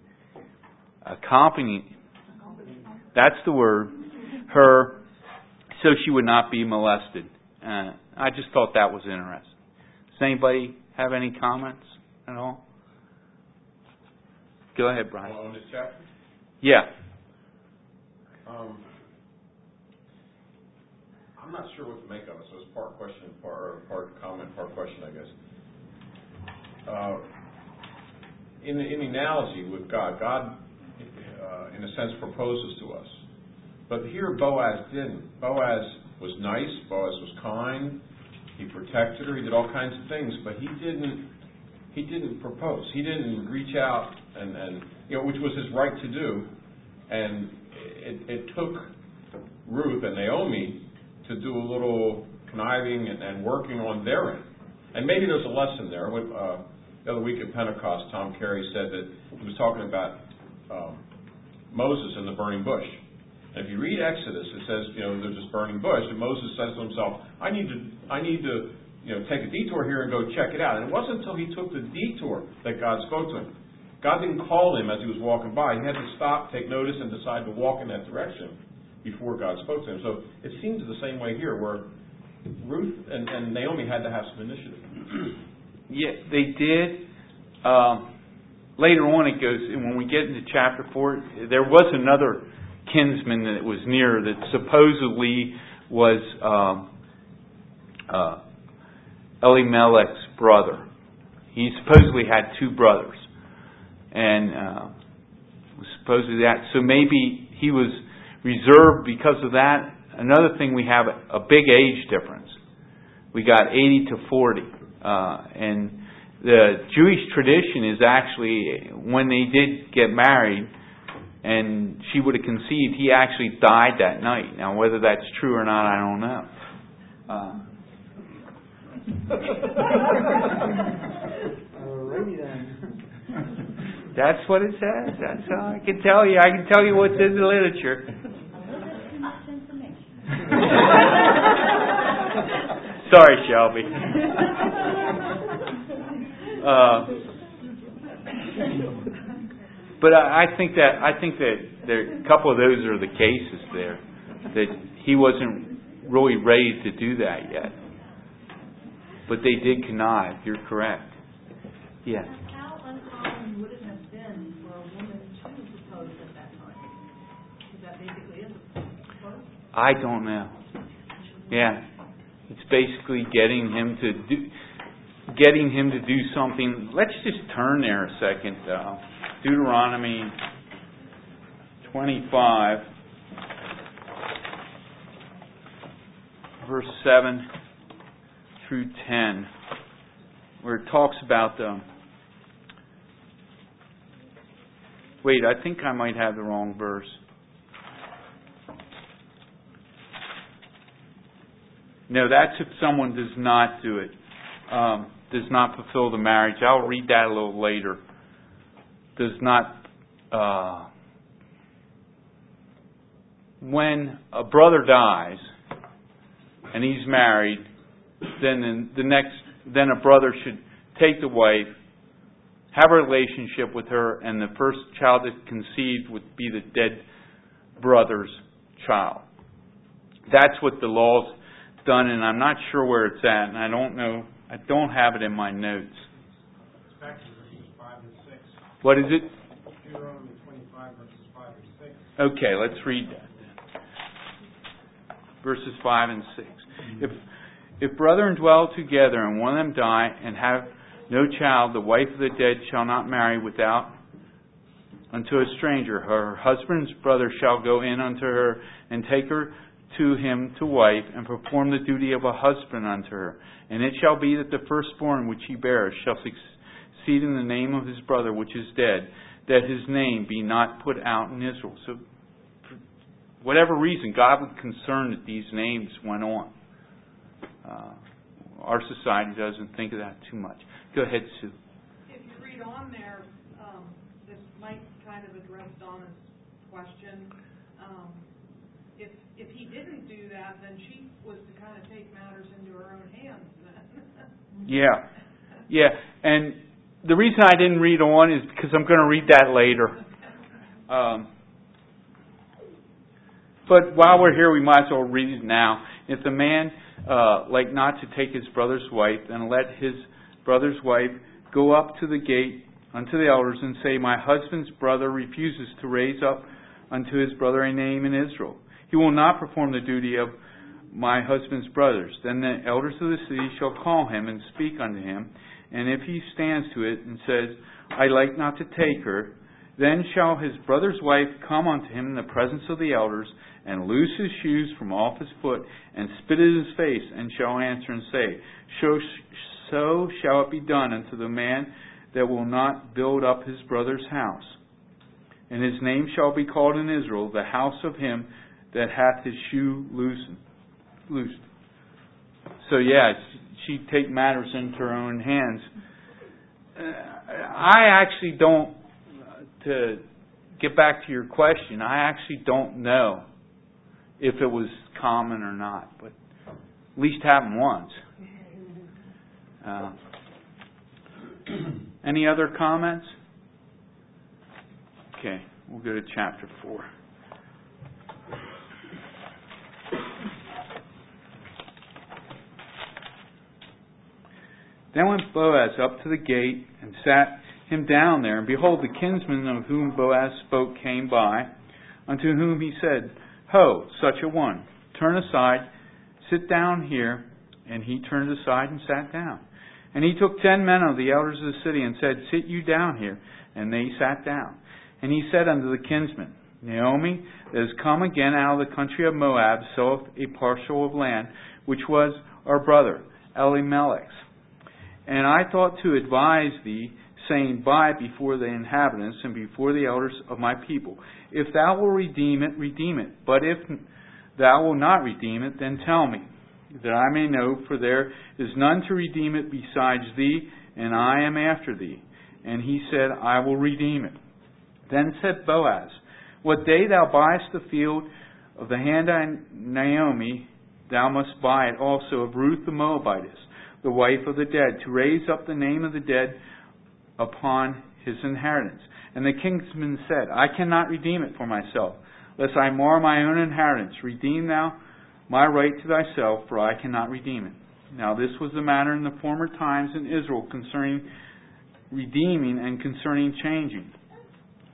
accompanied, that's the word, her, so she would not be molested. Uh, I just thought that was interesting. Does anybody have any comments at all? Go ahead, Brian. On this chapter? Yeah. Um, I'm not sure what to make of it, so it's part question, part, or part comment, part question, I guess. Uh, in, the, in the analogy with God, God, uh, in a sense, proposes to us. But here Boaz didn't. Boaz was nice. Boaz was kind. He protected her. He did all kinds of things, but he didn't. He didn't propose. He didn't reach out and, and you know, which was his right to do. And it, it took Ruth and Naomi to do a little conniving and, and working on their end. And maybe there's a lesson there. When, uh, the other week at Pentecost, Tom Carey said that he was talking about um, Moses and the burning bush. And if you read Exodus, it says, you know, there's this burning bush, and Moses says to himself, I need to, I need to, you know, take a detour here and go check it out. And it wasn't until he took the detour that God spoke to him. God didn't call him as he was walking by. He had to stop, take notice, and decide to walk in that direction before God spoke to him. So it seems the same way here, where Ruth and, and Naomi had to have some initiative. Yeah, they did. Um, later on it goes, and when we get into chapter four, there was another kinsman that was near that supposedly was um, uh, Elimelech's brother. He supposedly had two brothers. And uh, was supposedly that. So maybe he was reserved because of that. Another thing, we have a, a big age difference. We got eighty to forty. Uh, and the Jewish tradition is actually, when they did get married and she would have conceived, he actually died that night. Now, whether that's true or not, I don't know. Uh, Alrighty then. That's what it says. That's all I can tell you. I can tell you what's in the literature. Sorry, Shelby. Uh, but I, I think that I think that there a couple of those are the cases there, that he wasn't really ready to do that yet. But they did connive. You're correct. Yeah. How uncommon would it have been for a woman to propose at that time? Because that basically is a propose. I don't know. Yeah. It's basically getting him to do, getting him to do something. Let's just turn there a second. Uh, Deuteronomy twenty-five, verse seven through ten, where it talks about the. Wait, I think I might have the wrong verse. No, that's if someone does not do it, um, does not fulfill the marriage. I'll read that a little later. Does not, uh, when a brother dies and he's married, then the next, then a brother should take the wife, have a relationship with her, and the first child that conceived would be the dead brother's child. That's what the law's done, and I'm not sure where it's at, and I don't know, I don't have it in my notes. It's back to verses five and six. What is it? Deuteronomy twenty-five, verses five and six. Okay, let's read that then. Verses five and six. If if brethren dwell together and one of them die and have no child, the wife of the dead shall not marry without unto a stranger. Her husband's brother shall go in unto her and take her to him to wife, and perform the duty of a husband unto her. And it shall be that the firstborn which he beareth shall succeed in the name of his brother which is dead, that his name be not put out in Israel. So, for whatever reason, God was concerned that these names went on. Uh, our society doesn't think of that too much. Go ahead, Sue. If you read on there, um, this might kind of address Donna's question. Um, if if he didn't do that, then she was to kind of take matters into her own hands then. Yeah. Yeah. And the reason I didn't read on is because I'm going to read that later. Um, but while we're here, we might as well read it now. If the man uh, like not to take his brother's wife, then let his brother's wife go up to the gate unto the elders and say, my husband's brother refuses to raise up unto his brother a name in Israel. He will not perform the duty of my husband's brothers. Then the elders of the city shall call him and speak unto him. And if he stands to it and says, I like not to take her, then shall his brother's wife come unto him in the presence of the elders, and loose his shoes from off his foot, and spit in his face, and shall answer and say, So, so shall it be done unto the man that will not build up his brother's house. And his name shall be called in Israel, the house of him that hath his shoe loosened. loosed. So yeah, she'd take matters into her own hands. Uh, I actually don't, uh, to get back to your question, I actually don't know if it was common or not, but at least happened once. Uh, any other comments? Okay, we'll go to chapter four. Then went Boaz up to the gate and sat him down there. And behold, the kinsman of whom Boaz spoke came by, unto whom he said, Ho, such a one, turn aside, sit down here. And he turned aside and sat down. And he took ten men of the elders of the city and said, Sit you down here. And they sat down. And he said unto the kinsman, Naomi, that is come again out of the country of Moab, selleth a parcel of land, which was our brother Elimelech's. And I thought to advise thee, saying, Buy it before the inhabitants and before the elders of my people. If thou wilt redeem it, redeem it. But if thou wilt not redeem it, then tell me, that I may know, for there is none to redeem it besides thee, and I am after thee. And he said, I will redeem it. Then said Boaz, What day thou buyest the field of the hand of Naomi, thou must buy it also of Ruth the Moabitess, the wife of the dead, to raise up the name of the dead upon his inheritance. And the kinsman said, I cannot redeem it for myself, lest I mar my own inheritance. Redeem thou my right to thyself, for I cannot redeem it. Now this was the matter in the former times in Israel concerning redeeming and concerning changing.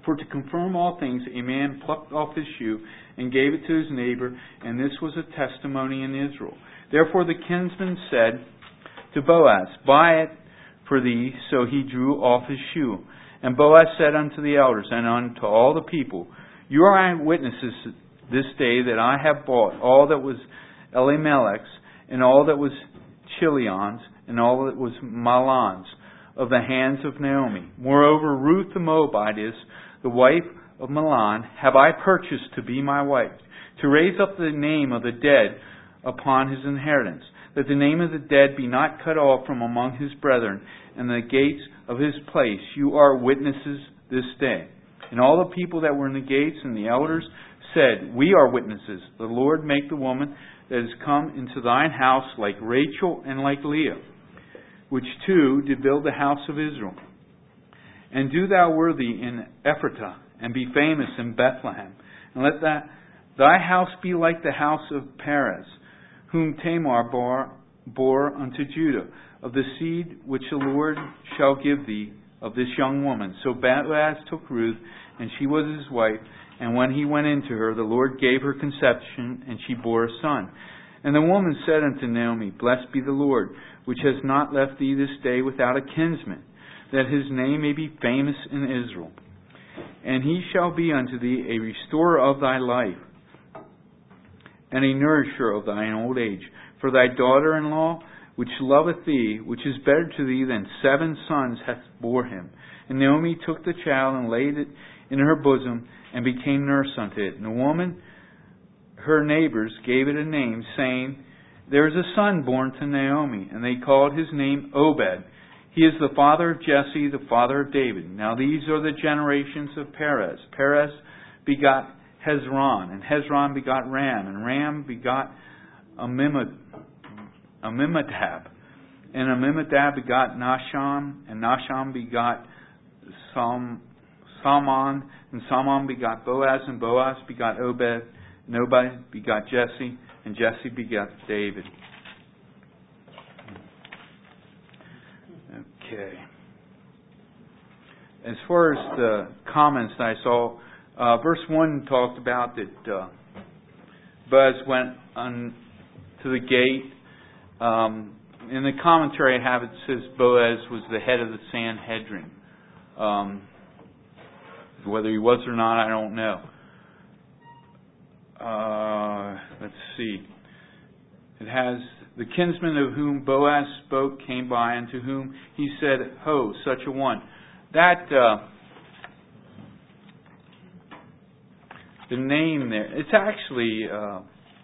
For to confirm all things, a man plucked off his shoe and gave it to his neighbor, and this was a testimony in Israel. Therefore the kinsman said to Boaz, Buy it for thee. So he drew off his shoe. And Boaz said unto the elders and unto all the people, You are eyewitnesses this day that I have bought all that was Elimelech's, and all that was Chilion's, and all that was Mahlon's, of the hands of Naomi. Moreover, Ruth the Moabitess, the wife of Mahlon, have I purchased to be my wife, to raise up the name of the dead upon his inheritance, that the name of the dead be not cut off from among his brethren, and the gates of his place. You are witnesses this day. And all the people that were in the gates and the elders said, We are witnesses. The Lord make the woman that has come into thine house like Rachel and like Leah, which two did build the house of Israel. And do thou worthy in Ephratah, and be famous in Bethlehem. And let that thy house be like the house of Perez, whom Tamar bore, bore unto Judah, of the seed which the Lord shall give thee of this young woman. So Boaz took Ruth, and she was his wife. And when he went into her, the Lord gave her conception, and she bore a son. And the woman said unto Naomi, Blessed be the Lord, which has not left thee this day without a kinsman, that his name may be famous in Israel. And he shall be unto thee a restorer of thy life, and a nourisher of thine old age. For thy daughter-in-law, which loveth thee, which is better to thee than seven sons, hath bore him. And Naomi took the child and laid it in her bosom, and became nurse unto it. And the woman, her neighbors, gave it a name, saying, There is a son born to Naomi. And they called his name Obed. He is the father of Jesse, the father of David. Now these are the generations of Perez. Perez begot Hezron, and Hezron begot Ram, and Ram begot Amminadab, and Amminadab begot Nahshon, and Nahshon begot Salm, Salmon, and Salmon begot Boaz, and Boaz begot Obed, and Obed begot Jesse, and Jesse begot David. Okay. As far as the comments that I saw, uh, verse one talked about that uh, Boaz went on to the gate. Um, in the commentary I have, it says Boaz was the head of the Sanhedrin. Um, whether he was or not, I don't know. Uh, let's see. It has, the kinsman of whom Boaz spoke came by, and to whom he said, Ho, such a one. That, uh, the name there, it's actually, uh,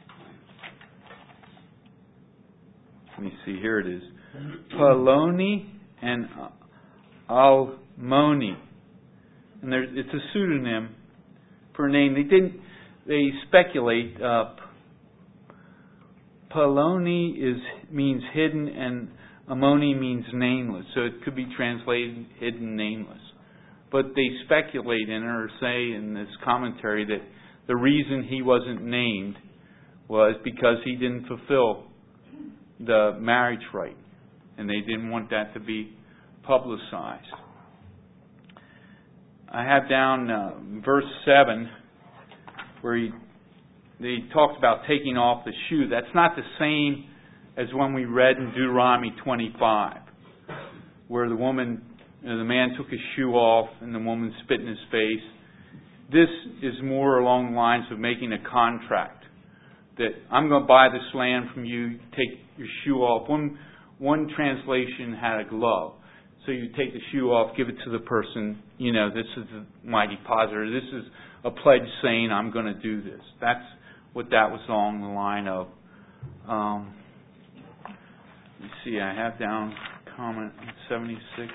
let me see, here it is. Poloni and Almoni. And there, it's a pseudonym for a name. They didn't, they speculate, uh, Poloni is means hidden, and Ammoni means nameless. So it could be translated hidden, nameless. But they speculate in or say in this commentary that the reason he wasn't named was because he didn't fulfill the marriage rite, and they didn't want that to be publicized. I have down uh, verse seven where he They talked about taking off the shoe. That's not the same as when we read in Deuteronomy twenty-five, where the woman, you know, the man took his shoe off and the woman spit in his face. This is more along the lines of making a contract that I'm going to buy this land from you. Take your shoe off. One one translation had a glove, so you take the shoe off, give it to the person. You know, this is my depositor. This is a pledge saying I'm going to do this. That's what that was along the line of. Um, let's see, I have down comment seventy-six.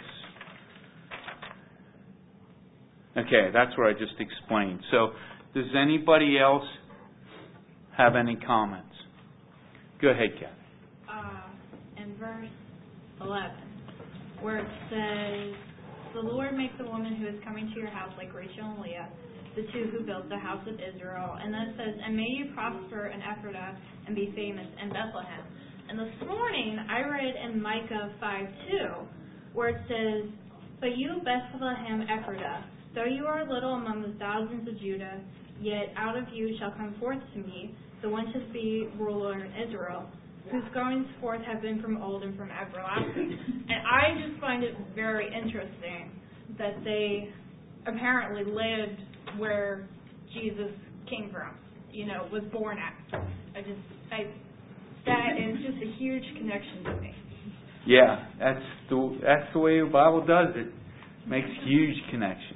Okay, that's what I just explained. So, does anybody else have any comments? Go ahead, Kathy. Uh, in verse eleven, where it says, The Lord make the woman who is coming to your house like Rachel and Leah, the two who built the house of Israel. And then it says, And may you prosper in Ephratah and be famous in Bethlehem. And this morning I read in Micah five two, where it says, But you, Bethlehem Ephratah, Though you are little among the thousands of Judah, yet out of you shall come forth to me the one to be ruler in Israel, whose goings forth have been from old and from everlasting. And I just find it very interesting that they apparently lived where Jesus came from, you know, was born at. I just, I, that is just a huge connection to me. Yeah, that's the that's the way the Bible does it. Makes huge connections.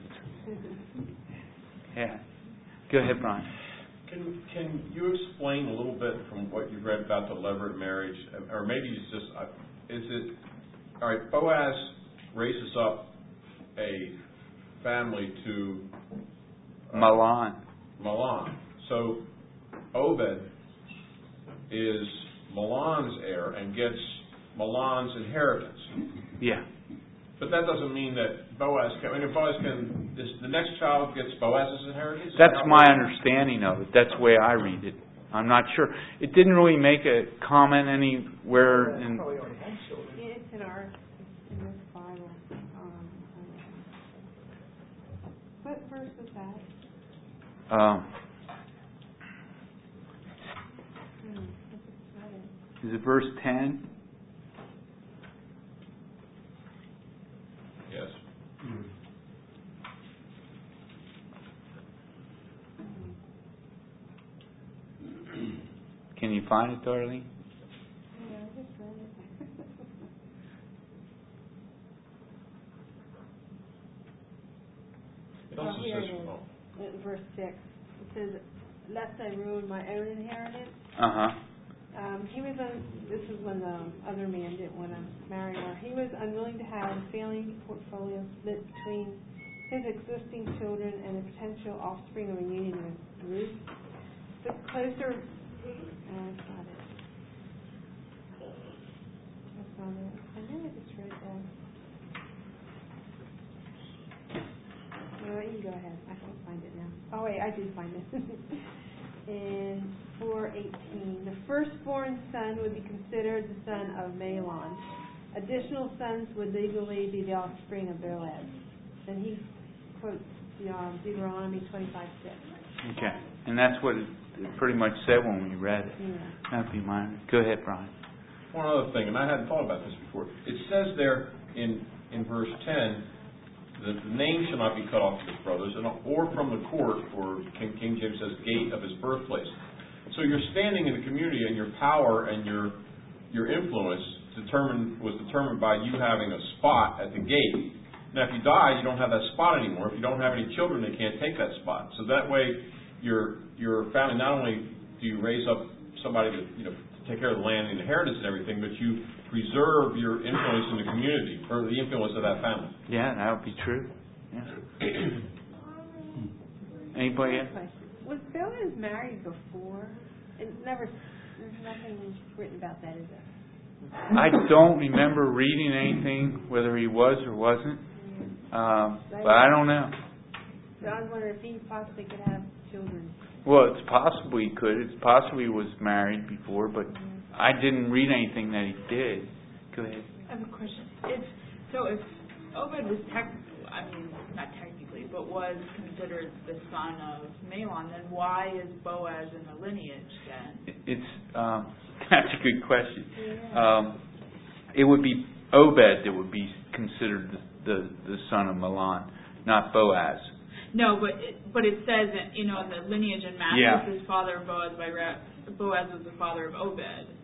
Yeah. Go ahead, Brian. Can can you explain a little bit from what you read about the levirate marriage, or maybe it's just uh, is it all right? Boaz raises up a family to uh, Mahlon. Mahlon. So Obed is Mahlon's heir and gets Mahlon's inheritance. Yeah. But that doesn't mean that Boaz can, I mean, if Boaz can, this, the next child gets Boaz's inheritance? That's my understanding of it. That's the way I read it. I'm not sure. It didn't really make a comment anywhere in... Probably already had children. Yeah, it's in our, in this Bible. Um, what verse was that? Um, Hmm, I just read it. is it verse ten? Yes. Can you find it, Darlene? Yeah, I just read it. It also Oh, here says, it is. oh, Uh, Verse six. It says, "Lest I ruin my own inheritance." Uh-huh. Um, he was, un- this is when the other man didn't want to marry her. He was unwilling to have a family portfolio split between his existing children and the potential offspring of a union with Ruth. The closer, oh, that's not it. That's not it. I know I just read that. No, you can go ahead. I can't find it now. Oh wait, I did find it. In four eighteen, the firstborn son would be considered the son of Mahlon. Additional sons would legally be the offspring of Boaz. And he quotes the, um, Deuteronomy twenty-five six. Okay. And that's what it it pretty much said when we read it. Yeah. That'd be mine. Go ahead, Brian. one other thing, and I hadn't thought about this before. It says there in, in verse ten, that the name shall not be cut off of his brothers, and or from the court, or King, King James says, gate of his birthplace. So your standing in the community and your power and your your influence determined was determined by you having a spot at the gate. Now, if you die, you don't have that spot anymore. If you don't have any children, they can't take that spot. So that way, your your family, not only do you raise up somebody to you know to take care of the land and inheritance and everything, but you preserve your influence in the community, or the influence of that family. Yeah, that would be true. Yeah. Anybody else? Was Boaz married before? It never, there's nothing written about that, is there? I don't remember reading anything, whether he was or wasn't. Um, but I don't know. So I was wondering if he possibly could have children. Well, it's possible he could. It's possible he was married before, but I didn't read anything that he did. Go ahead. I have a question. If, so if Obed was tech, I mean, not technically, but was considered the son of Mahlon, then why is Boaz in the lineage then? It's um, that's a good question. Yeah. Um, it would be Obed that would be considered the, the, the son of Mahlon, not Boaz. No, but it, but it says that, you know, in the lineage in Matthew, Yeah. it says father of Boaz by Ra- Boaz was the father of Obed.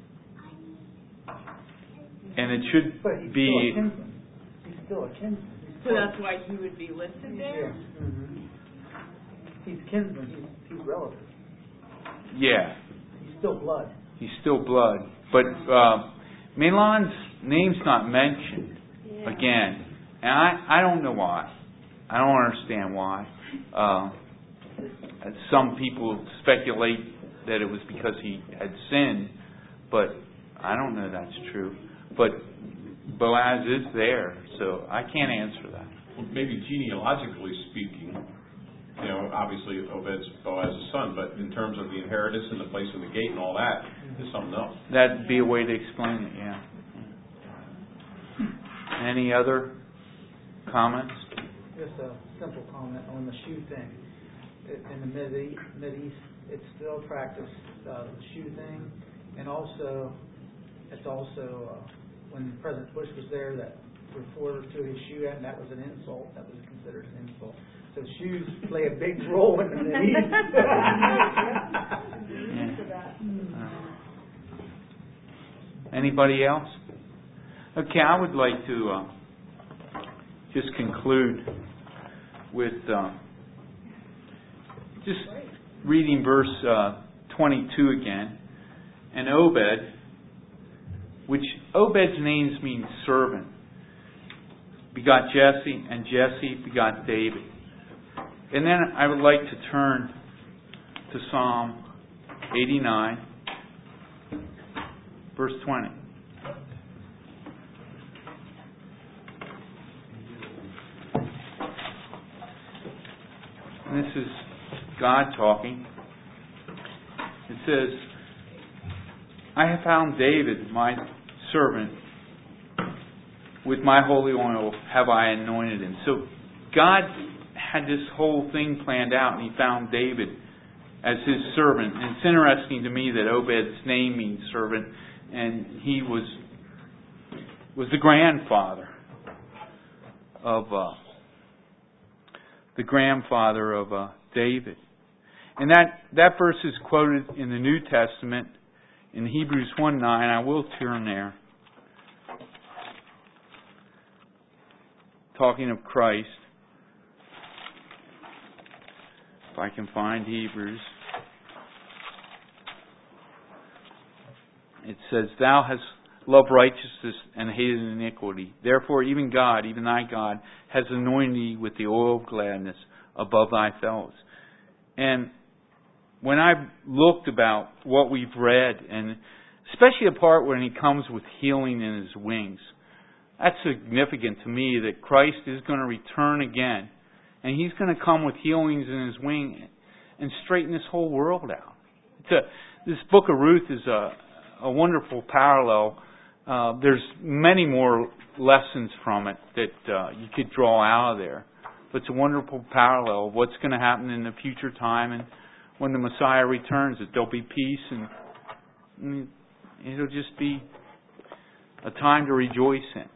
And it should But he's be... still a kinsman. He's still a kinsman. He's So still- that's why he would be listed there? Yeah. Mhm. He's kinsman. He's, he's relative. Yeah, He's still blood. he's still blood. But uh, Mahlon's name's not mentioned Yeah. again. And I, I don't know why. I don't understand why. Uh, some people speculate that it was because he had sinned, but I don't know that's true. But Boaz is there, so I can't answer that. Well, maybe genealogically speaking, you know, obviously Obed's Boaz's son, but in terms of the inheritance and the place of the gate and all that, is something else. That'd be a way to explain it, yeah. Any other comments? just a simple comment on the shoe thing. It- In the Mid Mideast, it's still practiced, uh, the shoe thing, and also, it's also, uh, when President Bush was there, that reporter threw his shoe at, and that was an insult, that was considered an insult. So shoes play a big role in the Mideast. Anybody else? Okay, I would like to uh, just conclude with uh, just reading verse uh, twenty-two again. And Obed, which Obed's names mean servant, begot Jesse, and Jesse begot David. And then I would like to turn to Psalm eighty-nine, verse twenty. And this is God talking. It says, I have found David, my servant, with my holy oil have I anointed him. So God had this whole thing planned out, and He found David as His servant. And it's interesting to me that Obed's name means servant, and he was was the grandfather of uh, the grandfather of uh, David. And that, that verse is quoted in the New Testament in Hebrews one nine. I will turn there. Talking of Christ. If I can find Hebrews. It says, Thou hast loved righteousness and hated iniquity. Therefore even God, even thy God, has anointed thee with the oil of gladness above thy fellows. And when I've looked about what we've read, and especially the part when He comes with healing in His wings, that's significant to me that Christ is going to return again. And He's going to come with healings in His wing and straighten this whole world out. It's a, this book of Ruth is a, a wonderful parallel. Uh, there's many more lessons from it that uh, you could draw out of there. But it's a wonderful parallel of what's going to happen in the future time, and when the Messiah returns, that there'll be peace, and, and it'll just be a time to rejoice in.